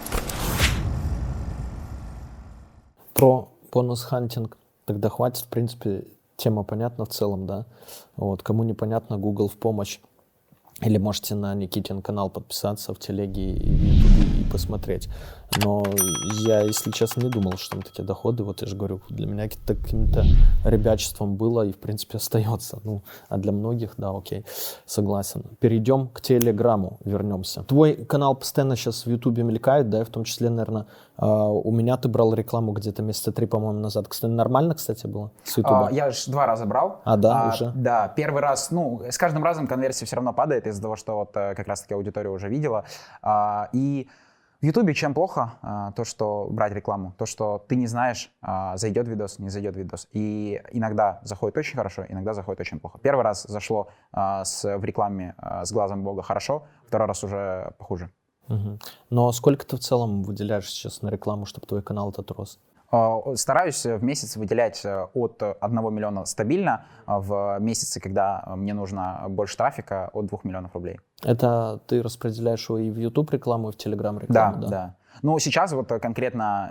Speaker 1: Про бонус-хантинг тогда хватит, в принципе, тема понятна в целом, да. Вот, кому непонятно, Google в помощь. Или можете на Никитин канал подписаться в телеге и в Ютубе и посмотреть. Но я, если честно, не думал, что там такие доходы. Вот я же говорю, для меня каким-то ребячеством было и, в принципе, остается. Ну, а для многих, да, окей, согласен. Перейдем к Телеграму, вернемся. Твой канал постоянно сейчас в Ютубе мелькает, да, и в том числе, наверное, у меня ты брал рекламу где-то месяца 3, по-моему, назад. Кстати, нормально, кстати, было с Ютуба?
Speaker 2: Я же 2 раза брал.
Speaker 1: Да, уже?
Speaker 2: Да, первый раз, ну, с каждым разом конверсия все равно падает из-за того, что вот как раз-таки аудитория уже видела. И в Ютубе чем плохо то, что брать рекламу, то, что ты не знаешь, зайдет видос, не зайдет видос. И иногда заходит очень хорошо, иногда заходит очень плохо. Первый раз зашло в рекламе с глазом Бога хорошо, второй раз уже похуже.
Speaker 1: Угу. Но сколько ты в целом выделяешь сейчас на рекламу, чтобы твой канал этот рос?
Speaker 2: Стараюсь в месяц выделять от 1 миллиона стабильно, в месяцы, когда мне нужно больше трафика, от 2 миллионов рублей.
Speaker 1: Это ты распределяешь его и в YouTube рекламу, и в Telegram рекламу?
Speaker 2: Да. Ну, сейчас вот конкретно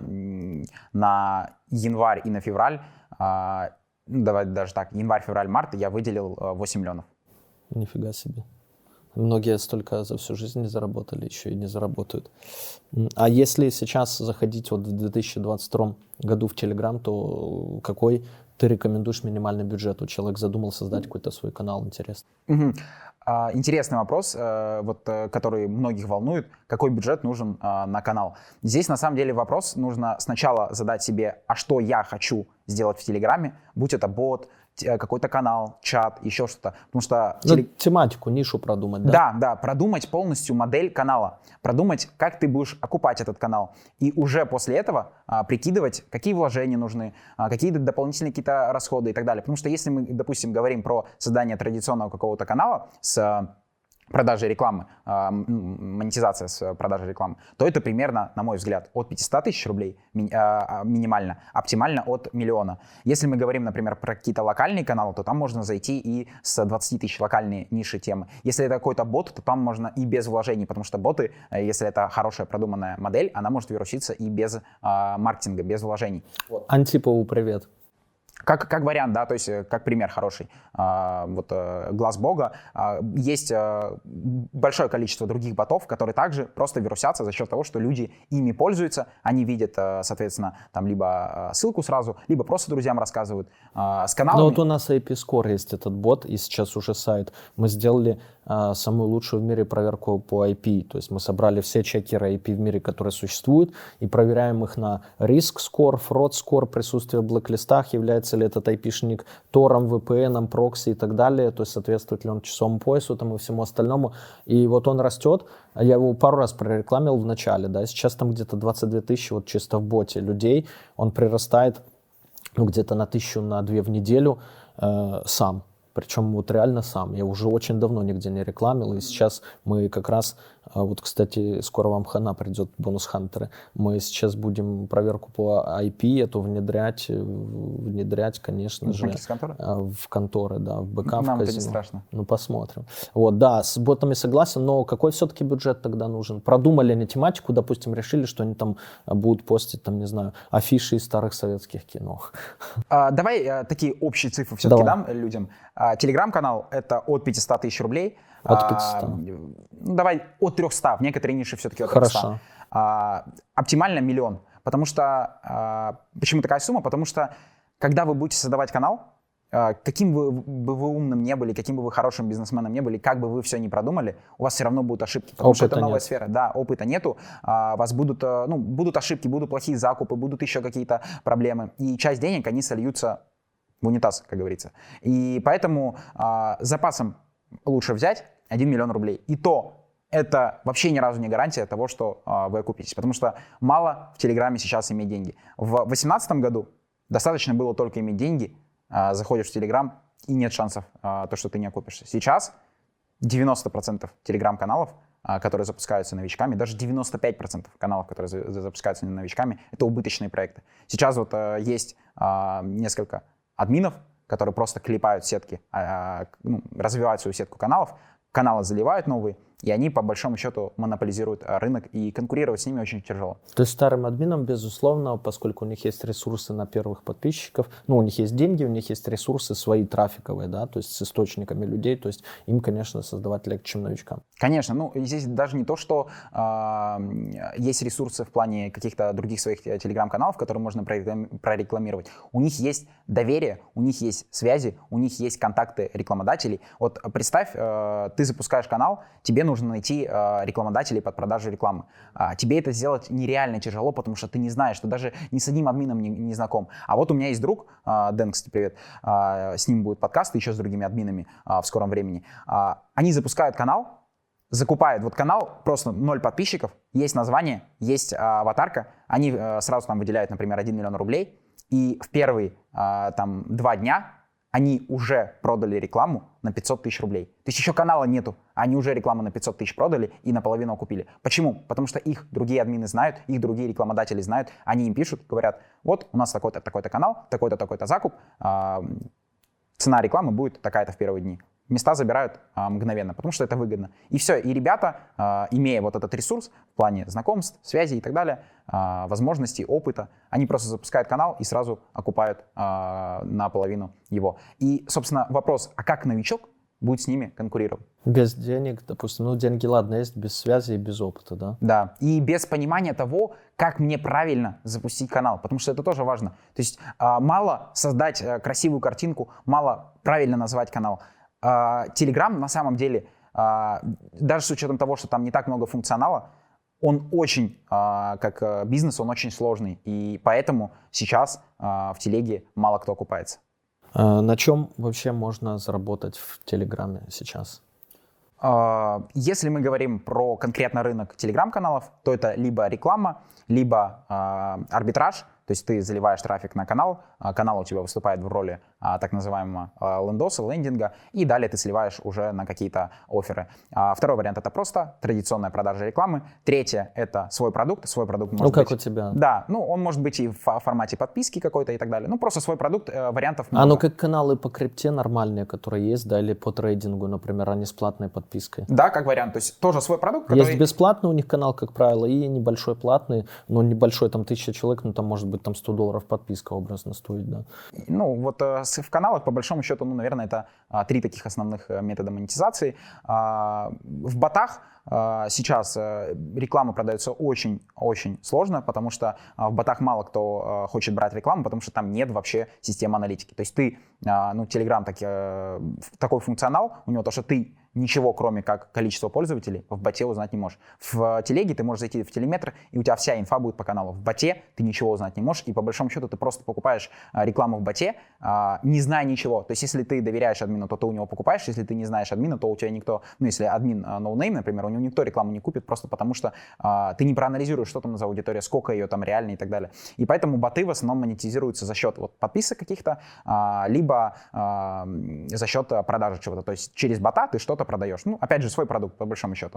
Speaker 2: на январь и на февраль, давай даже так, январь, февраль, март я выделил 8 миллионов.
Speaker 1: Нифига себе. Многие столько за всю жизнь не заработали, еще и не заработают. А если сейчас заходить вот в 2022 году в Telegram, то какой ты рекомендуешь минимальный бюджет? Вот человек задумал создать какой-то свой канал, интересно.
Speaker 2: Интересный вопрос, вот, который многих волнует. Какой бюджет нужен на канал? Здесь на самом деле вопрос нужно сначала задать себе, а что я хочу сделать в Телеграме, будь это бот, какой-то канал, чат, еще что-то. Потому что...
Speaker 1: тематику, нишу продумать, да?
Speaker 2: Да, продумать полностью модель канала, продумать, как ты будешь окупать этот канал. И уже после этого прикидывать, какие вложения нужны, какие дополнительные какие-то расходы и так далее. Потому что если мы, допустим, говорим про создание традиционного какого-то канала с продажи рекламы, монетизация с продажи рекламы, то это примерно, на мой взгляд, от 500 тысяч рублей минимально, оптимально от 1 миллиона. Если мы говорим, например, про какие-то локальные каналы, то там можно зайти и с 20 тысяч локальные ниши темы. Если это какой-то бот, то там можно и без вложений, потому что боты, если это хорошая продуманная модель, она может вируситься и без маркетинга, без вложений.
Speaker 1: Вот. Антипову привет.
Speaker 2: Как вариант, да, то есть как пример хороший. Глаз Бога. Есть большое количество других ботов, которые также просто вирусятся за счет того, что люди ими пользуются, они видят, соответственно, там либо ссылку сразу, либо просто друзьям рассказывают. С каналами...
Speaker 1: Но вот у нас IP Score есть этот бот, и сейчас уже сайт. Мы сделали самую лучшую в мире проверку по IP, то есть мы собрали все чекеры IP в мире, которые существуют, и проверяем их на риск score, fraud score, присутствие в блэк-листах, является ли этот IP-шник тором, VPN, прокси и так далее, то есть соответствует ли он часовому поясу там и всему остальному. И вот он растет, я его пару раз прорекламил в начале, да, сейчас там где-то 22 тысячи вот чисто в боте людей, он прирастает где-то на 1000, на 2 в неделю сам. Причем вот реально сам. Я уже очень давно нигде не рекламил, и сейчас мы как раз, вот, кстати, скоро вам хана придет, бонус-хантеры. Мы сейчас будем проверку по IP эту внедрять, конечно же, в конторы, да, в БК, в казино.
Speaker 2: Это не страшно.
Speaker 1: Ну, посмотрим. Вот, да, с ботами согласен, но какой все-таки бюджет тогда нужен? Продумали они тематику, допустим, решили, что они там будут постить, там, не знаю, афиши из старых советских кино.
Speaker 2: Давай такие общие цифры все-таки дам людям. Телеграм-канал — это от 500 тысяч рублей.
Speaker 1: От 500.
Speaker 2: Давай от 300. В некоторые ниши все-таки от 300.
Speaker 1: Хорошо.
Speaker 2: Оптимально 1 миллион. Потому что... Почему такая сумма? Потому что, когда вы будете создавать канал, каким бы вы умным не были, каким бы вы хорошим бизнесменом не были, как бы вы все не продумали, у вас все равно будут ошибки. Потому что это новая сфера. Да, опыта нету. У вас будут ошибки, будут плохие закупы, будут еще какие-то проблемы. И часть денег, они сольются в унитаз, как говорится. И поэтому запасом лучше взять 1 миллион рублей. И то это вообще ни разу не гарантия того, что вы окупитесь. Потому что мало в Телеграме сейчас иметь деньги. В 2018 году достаточно было только иметь деньги, заходишь в Телеграм, и нет шансов, то, что ты не окупишься. Сейчас 90% Телеграм-каналов, которые запускаются новичками, даже 95% каналов, которые запускаются новичками, это убыточные проекты. Сейчас вот есть несколько админов, которые просто клепают сетки, развивают свою сетку каналов, каналы заливают новые, и они по большому счету монополизируют рынок, и конкурировать с ними очень тяжело.
Speaker 1: То есть старым админам, безусловно, поскольку у них есть ресурсы на первых подписчиков, у них есть деньги, у них есть ресурсы свои трафиковые, да, то есть с источниками людей, то есть им, конечно, создавать легче, чем новичкам.
Speaker 2: Конечно, здесь даже не то, что есть ресурсы в плане каких-то других своих телеграм-каналов, которые можно прорекламировать. У них есть доверие, у них есть связи, у них есть контакты рекламодателей. Вот представь, ты запускаешь канал, тебе нужно найти рекламодателей под продажу рекламы. Тебе это сделать нереально тяжело, потому что ты не знаешь, ты даже ни с одним админом не знаком. А вот у меня есть друг, Дэн, кстати, привет, с ним будет подкаст, еще с другими админами в скором времени. Они запускают канал, закупают вот канал, просто 0 подписчиков, есть название, есть аватарка, они сразу там выделяют, например, 1 миллион рублей, и в первые 2 дня они уже продали рекламу на 500 тысяч рублей. То есть еще канала нету, они уже рекламу на 500 тысяч продали и наполовину окупили. Почему? Потому что их другие админы знают, их другие рекламодатели знают, они им пишут, говорят, вот у нас такой-то, такой-то канал, такой-то, такой-то закуп, цена рекламы будет такая-то в первые дни. Места забирают мгновенно, потому что это выгодно. И все, и ребята, имея вот этот ресурс в плане знакомств, связей и так далее, возможностей, опыта, они просто запускают канал и сразу окупают наполовину его. И, собственно, вопрос, а как новичок будет с ними конкурировать?
Speaker 1: Без денег, допустим, деньги, ладно, есть, без связи и без опыта, да?
Speaker 2: Да, и без понимания того, как мне правильно запустить канал, потому что это тоже важно. То есть мало создать красивую картинку, мало правильно назвать канал. Telegram на самом деле, даже с учетом того, что там не так много функционала, он очень, как бизнес, он очень сложный. И поэтому сейчас в телеге мало кто окупается.
Speaker 1: На чем вообще можно заработать в Телеграме сейчас?
Speaker 2: Если мы говорим про конкретно рынок телеграм-каналов, то это либо реклама, либо арбитраж. То есть ты заливаешь трафик на канал, канал у тебя выступает в роли так называемого лендоса, лендинга, и далее ты сливаешь уже на какие-то офферы. Второй вариант — это просто традиционная продажа рекламы. Третье — это свой продукт. Свой продукт может быть...
Speaker 1: Ну, как у тебя.
Speaker 2: Да, ну, он может быть и в формате подписки какой-то и так далее. Ну, просто свой продукт, вариантов много.
Speaker 1: Ну, как каналы по крипте нормальные, которые есть, да, или по трейдингу, например, они с платной подпиской.
Speaker 2: Да, как вариант. То есть тоже свой продукт, который...
Speaker 1: Есть бесплатный у них канал, как правило, и небольшой платный, но небольшой, там 1000 человек, ну там может быть там $100 подписка образно стоит, да.
Speaker 2: Ну вот в каналах по большому счету, ну, наверное, это 3 таких основных метода монетизации. В ботах сейчас реклама продается очень-очень сложно, потому что в ботах мало кто хочет брать рекламу, потому что там нет вообще системы аналитики. То есть ты, ну, Telegram такой функционал, у него то, что ты ничего, кроме как количества пользователей, в боте узнать не можешь. В телеге ты можешь зайти в телеметр, и у тебя вся инфа будет по каналу. В боте ты ничего узнать не можешь, и по большому счету ты просто покупаешь рекламу в боте, не зная ничего. То есть если ты доверяешь админу, то ты у него покупаешь, если ты не знаешь админа, то у тебя никто, ну если админ ноунейм, например, у него никто рекламу не купит, просто потому что ты не проанализируешь, что там за аудитория, сколько ее там реально и так далее. И поэтому боты в основном монетизируются за счет вот подписок каких-то, либо за счет продажи чего-то. То есть через бота ты что-то продаешь. Ну, опять же, свой продукт, по большому счету.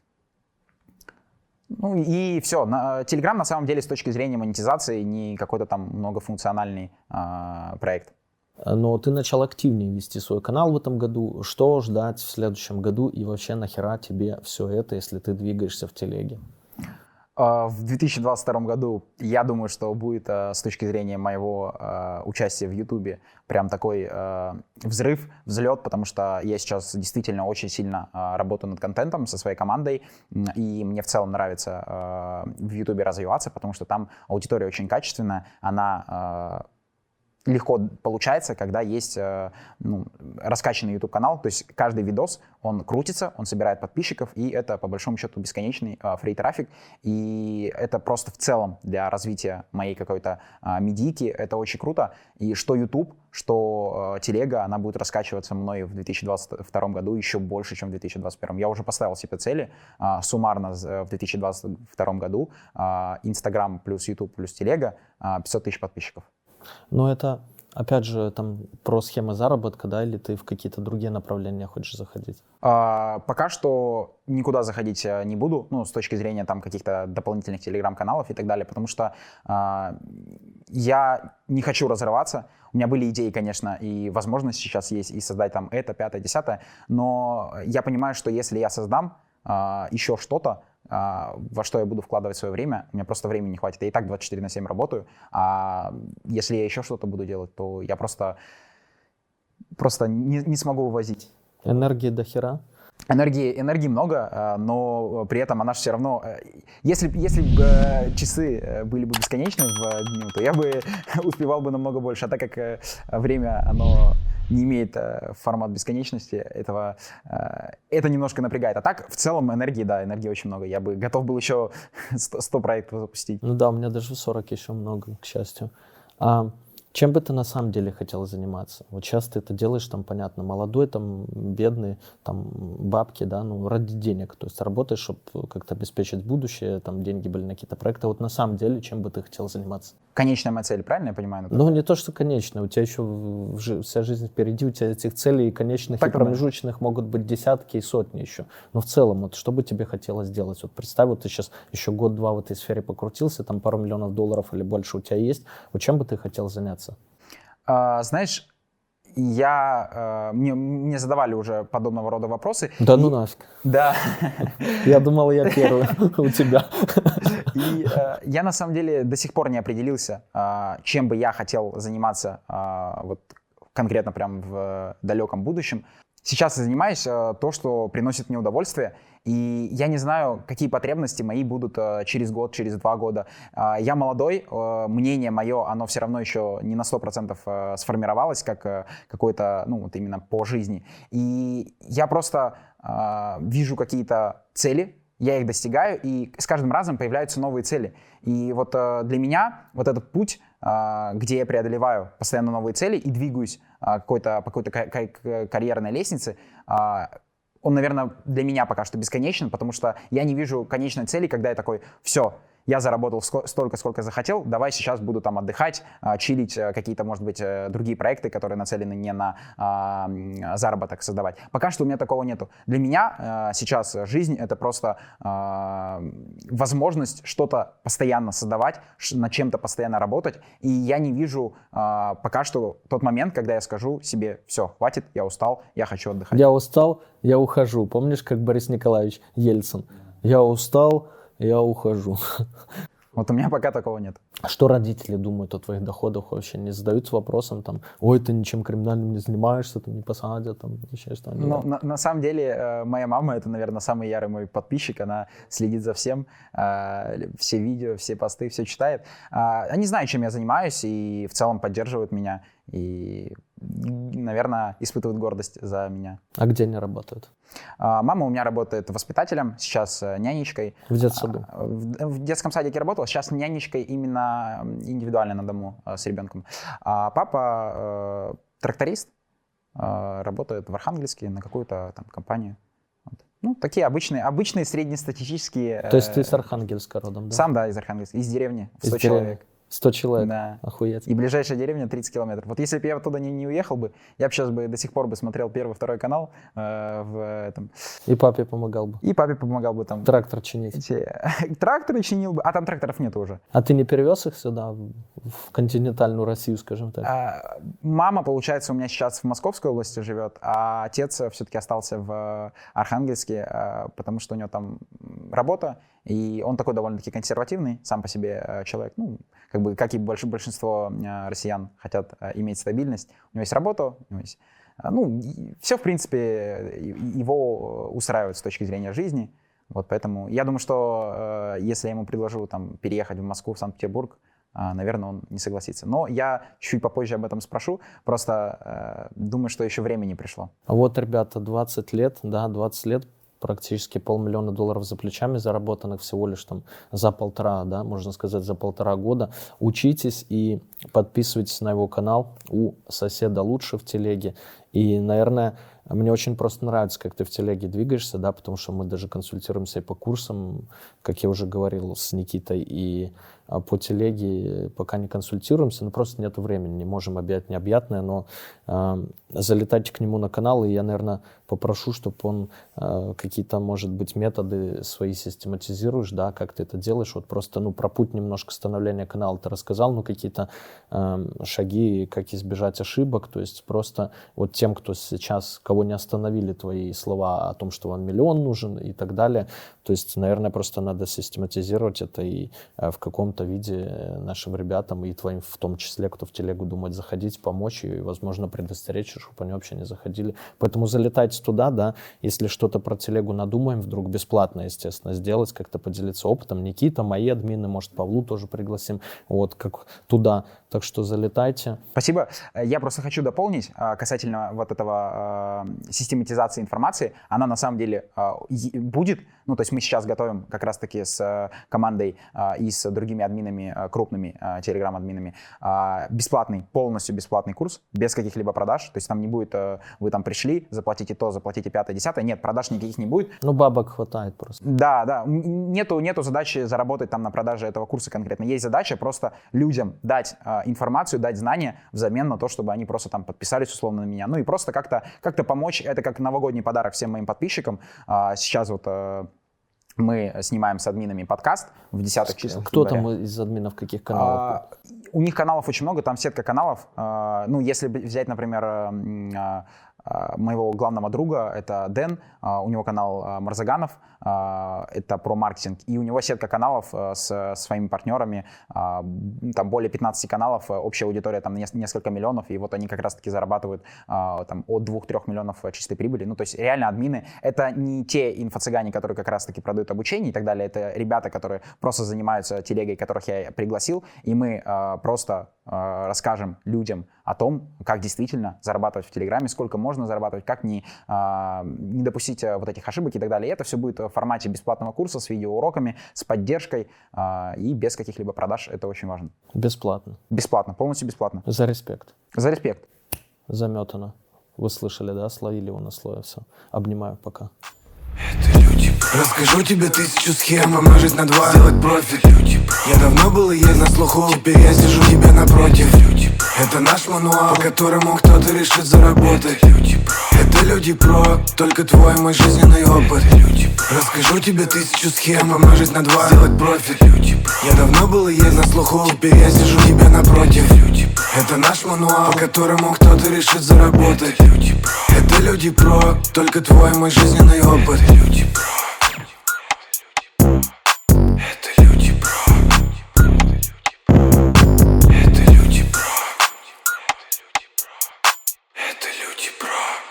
Speaker 2: Ну и все. Telegram на самом деле с точки зрения монетизации не какой-то там многофункциональный проект.
Speaker 1: Но ты начал активнее вести свой канал в этом году. Что ждать в следующем году и вообще нахера тебе все это, если ты двигаешься в телеге?
Speaker 2: В 2022 году, я думаю, что будет с точки зрения моего участия в YouTube прям такой взлет, потому что я сейчас действительно очень сильно работаю над контентом со своей командой, и мне в целом нравится в YouTube развиваться, потому что там аудитория очень качественная, она... легко получается, когда есть раскачанный YouTube-канал, то есть каждый видос, он крутится, он собирает подписчиков, и это, по большому счету, бесконечный фри-трафик, и это просто в целом для развития моей какой-то медийки, это очень круто, и что YouTube, что телега, она будет раскачиваться мной в 2022 году еще больше, чем в 2021. Я уже поставил себе цели суммарно в 2022 году, Instagram плюс YouTube плюс телега, 500 тысяч подписчиков.
Speaker 1: Но это, опять же, там про схемы заработка, да, или ты в какие-то другие направления хочешь заходить?
Speaker 2: Пока что никуда заходить не буду, ну, с точки зрения там каких-то дополнительных телеграм-каналов и так далее, потому что я не хочу разрываться. У меня были идеи, конечно, и возможность сейчас есть и создать там это, 5-е, 10-е, но я понимаю, что если я создам еще что-то, во что я буду вкладывать свое время, у меня просто времени не хватит. Я и так 24/7 работаю, а если я еще что-то буду делать, то я просто не смогу вывозить.
Speaker 1: Энергии до хера?
Speaker 2: Энергии много, но при этом она же все равно... Если бы часы были бы бесконечны в дню, то я бы успевал бы намного больше. А так как время, оно не имеет формат бесконечности, это немножко напрягает. А так, в целом, энергии очень много. Я бы готов был еще 100 проектов запустить.
Speaker 1: Ну да, у меня даже 40 еще много, к счастью. Чем бы ты на самом деле хотел заниматься? Вот сейчас ты это делаешь, там, понятно, молодой, там, бедный, там, бабки, да, ну, ради денег. То есть работаешь, чтобы как-то обеспечить будущее, там, деньги были на какие-то проекты. Вот на самом деле, чем бы ты хотел заниматься?
Speaker 2: Конечная моя цель, правильно я понимаю?
Speaker 1: Ну, не то, что конечная. У тебя еще вся жизнь впереди, у тебя этих целей конечных так, и промежуточных могут быть десятки и сотни еще. Но в целом, вот что бы тебе хотелось сделать? Вот представь, вот ты сейчас еще год-два в этой сфере покрутился, там пару миллионов долларов или больше у тебя есть. Вот чем бы ты хотел заняться?
Speaker 2: Знаешь, мне задавали уже подобного рода вопросы.
Speaker 1: Да ну нафиг.
Speaker 2: Да.
Speaker 1: Я думал, я первый у тебя.
Speaker 2: И я на самом деле до сих пор не определился, чем бы я хотел заниматься вот конкретно прям в далеком будущем. Сейчас я занимаюсь то, что приносит мне удовольствие, и я не знаю, какие потребности мои будут через год, через 2 года. Я молодой, мнение мое, оно все равно еще не на 100% сформировалось, как какое-то, ну вот именно по жизни. И я просто вижу какие-то цели, я их достигаю, и с каждым разом появляются новые цели. И вот для меня вот этот путь, где я преодолеваю постоянно новые цели и двигаюсь по какой-то карьерной лестнице, он, наверное, для меня пока что бесконечен, потому что я не вижу конечной цели, когда я такой, все, я заработал столько, сколько захотел, давай сейчас буду там отдыхать, чилить, какие-то, может быть, другие проекты, которые нацелены не на заработок создавать. Пока что у меня такого нету. Для меня сейчас жизнь — это просто возможность что-то постоянно создавать, над чем-то постоянно работать, и я не вижу пока что тот момент, когда я скажу себе: все, хватит, я устал, я хочу отдыхать.
Speaker 1: Я устал, я ухожу. Помнишь, как Борис Николаевич Ельцин? Я устал, я ухожу.
Speaker 2: Вот у меня пока такого нет.
Speaker 1: Что родители думают о твоих доходах вообще? Не задаются вопросом, там, ой, ты ничем криминальным не занимаешься, там, не посадят, там, еще что-нибудь?
Speaker 2: Ну, на самом деле, моя мама — это, наверное, самый ярый мой подписчик. Она следит за всем, все видео, все посты, все читает. Они знают, чем я занимаюсь, и в целом поддерживают меня. И, наверное, испытывают гордость за меня.
Speaker 1: А где они работают?
Speaker 2: Мама у меня работает воспитателем, сейчас нянечкой.
Speaker 1: В детсаду?
Speaker 2: В детском садике работала, сейчас нянечкой именно индивидуально на дому с ребенком. А папа тракторист, работает в Архангельске на какую-то там компанию. Вот. Ну, такие обычные среднестатистические.
Speaker 1: То есть ты с Архангельска родом, да?
Speaker 2: Сам, да, из Архангельска, из деревни, 100
Speaker 1: Из
Speaker 2: человек.
Speaker 1: деревни. 100 человек?
Speaker 2: Да.
Speaker 1: Охуеть.
Speaker 2: И ближайшая деревня 30 километров. Вот если бы я оттуда не уехал бы, я бы сейчас до сих пор смотрел первый, второй канал в этом.
Speaker 1: И папе помогал бы?
Speaker 2: И папе помогал бы там.
Speaker 1: Трактор чинить?
Speaker 2: Тракторы чинил бы, а там тракторов нет уже.
Speaker 1: А ты не перевез их сюда, в континентальную Россию, скажем так?
Speaker 2: Мама, получается, у меня сейчас в Московской области живет, а отец все-таки остался в Архангельске, потому что у него там работа, и он такой довольно-таки консервативный сам по себе человек. Ну, как и большинство россиян хотят иметь стабильность. У него есть работа, у него есть... Ну, все, в принципе, его устраивает с точки зрения жизни. Вот поэтому я думаю, что если я ему предложу там переехать в Москву, в Санкт-Петербург, наверное, он не согласится. Но я чуть попозже об этом спрошу. Просто думаю, что еще время не пришло.
Speaker 1: А вот, ребята, 20 лет, практически $500 000 за плечами, заработанных всего лишь там за полтора года. Учитесь и подписывайтесь на его канал. У соседа лучше в телеге. И, наверное, мне очень просто нравится, как ты в телеге двигаешься, да, потому что мы даже консультируемся и по курсам, как я уже говорил с Никитой, и по телеге пока не консультируемся, но просто нет времени, не можем объять необъятное, но залетайте к нему на канал, и я, наверное, попрошу, чтобы он какие-то, может быть, методы свои систематизируешь, да, как ты это делаешь, вот просто, про путь немножко становления канала ты рассказал, какие-то шаги, как избежать ошибок, то есть просто вот тем, кто сейчас, кого не остановили твои слова о том, что вам миллион нужен и так далее, то есть, наверное, просто надо систематизировать это и в каком-то виде нашим ребятам и твоим в том числе, кто в телегу думает заходить, помочь и, возможно, предостеречь, чтобы они вообще не заходили. Поэтому залетайте туда, да, если что-то про телегу надумаем, вдруг бесплатно, естественно, сделать, как-то поделиться опытом. Никита, мои админы, может, Павлу тоже пригласим, вот, как туда. Так что залетайте.
Speaker 2: Спасибо. Я просто хочу дополнить касательно вот этого систематизации информации. Она на самом деле будет, то есть мы сейчас готовим как раз-таки с командой и с другими админами, крупными телеграм-админами, полностью бесплатный курс, без каких-либо продаж. То есть там не будет, вы там пришли, заплатите то, заплатите 5-10. Нет, продаж никаких не будет.
Speaker 1: Бабок хватает просто.
Speaker 2: Да. Нету задачи заработать там на продаже этого курса конкретно. Есть задача просто людям дать информацию, дать знания взамен на то, чтобы они просто там подписались условно на меня. И просто как-то помочь. Это как новогодний подарок всем моим подписчикам. Сейчас вот мы снимаем с админами подкаст в 10-х числах.
Speaker 1: Кто там из админов каких каналов?
Speaker 2: У них каналов очень много, там сетка каналов. Если взять, например, моего главного друга, это Дэн, у него канал Марзаганов, это про маркетинг, и у него сетка каналов с своими партнерами, там более 15 каналов, общая аудитория там несколько миллионов, и вот они как раз-таки зарабатывают там от 2-3 миллионов чистой прибыли. То есть реально админы — это не те инфо-цыгане, которые как раз-таки продают обучение и так далее, это ребята, которые просто занимаются телегой, которых я пригласил, и мы просто расскажем людям о том, как действительно зарабатывать в Телеграме, сколько можно зарабатывать, как не допустить вот этих ошибок и так далее. И это все будет в формате бесплатного курса с видеоуроками, с поддержкой и без каких-либо продаж. Это очень важно.
Speaker 1: Бесплатно?
Speaker 2: Бесплатно, полностью бесплатно.
Speaker 1: За респект.
Speaker 2: За респект.
Speaker 1: Заметано. Вы слышали, да? Словили его на слове. Все. Обнимаю. Пока.
Speaker 5: Это люди Расскажу тебе 1000 схем, умножить на 2, сделать профит. Я давно был и есть на слуху, теперь я сижу тебе напротив. Это наш мануал, по которому кто-то решит заработать. Это люди про, только твой мой жизненный опыт. Расскажу тебе 1000 схем, умножить на 2, сделать профит. Я давно был и есть на слуху, теперь я сижу тебе напротив. Это наш мануал, по которому кто-то решит заработать. Это люди про, только твой мой жизненный опыт.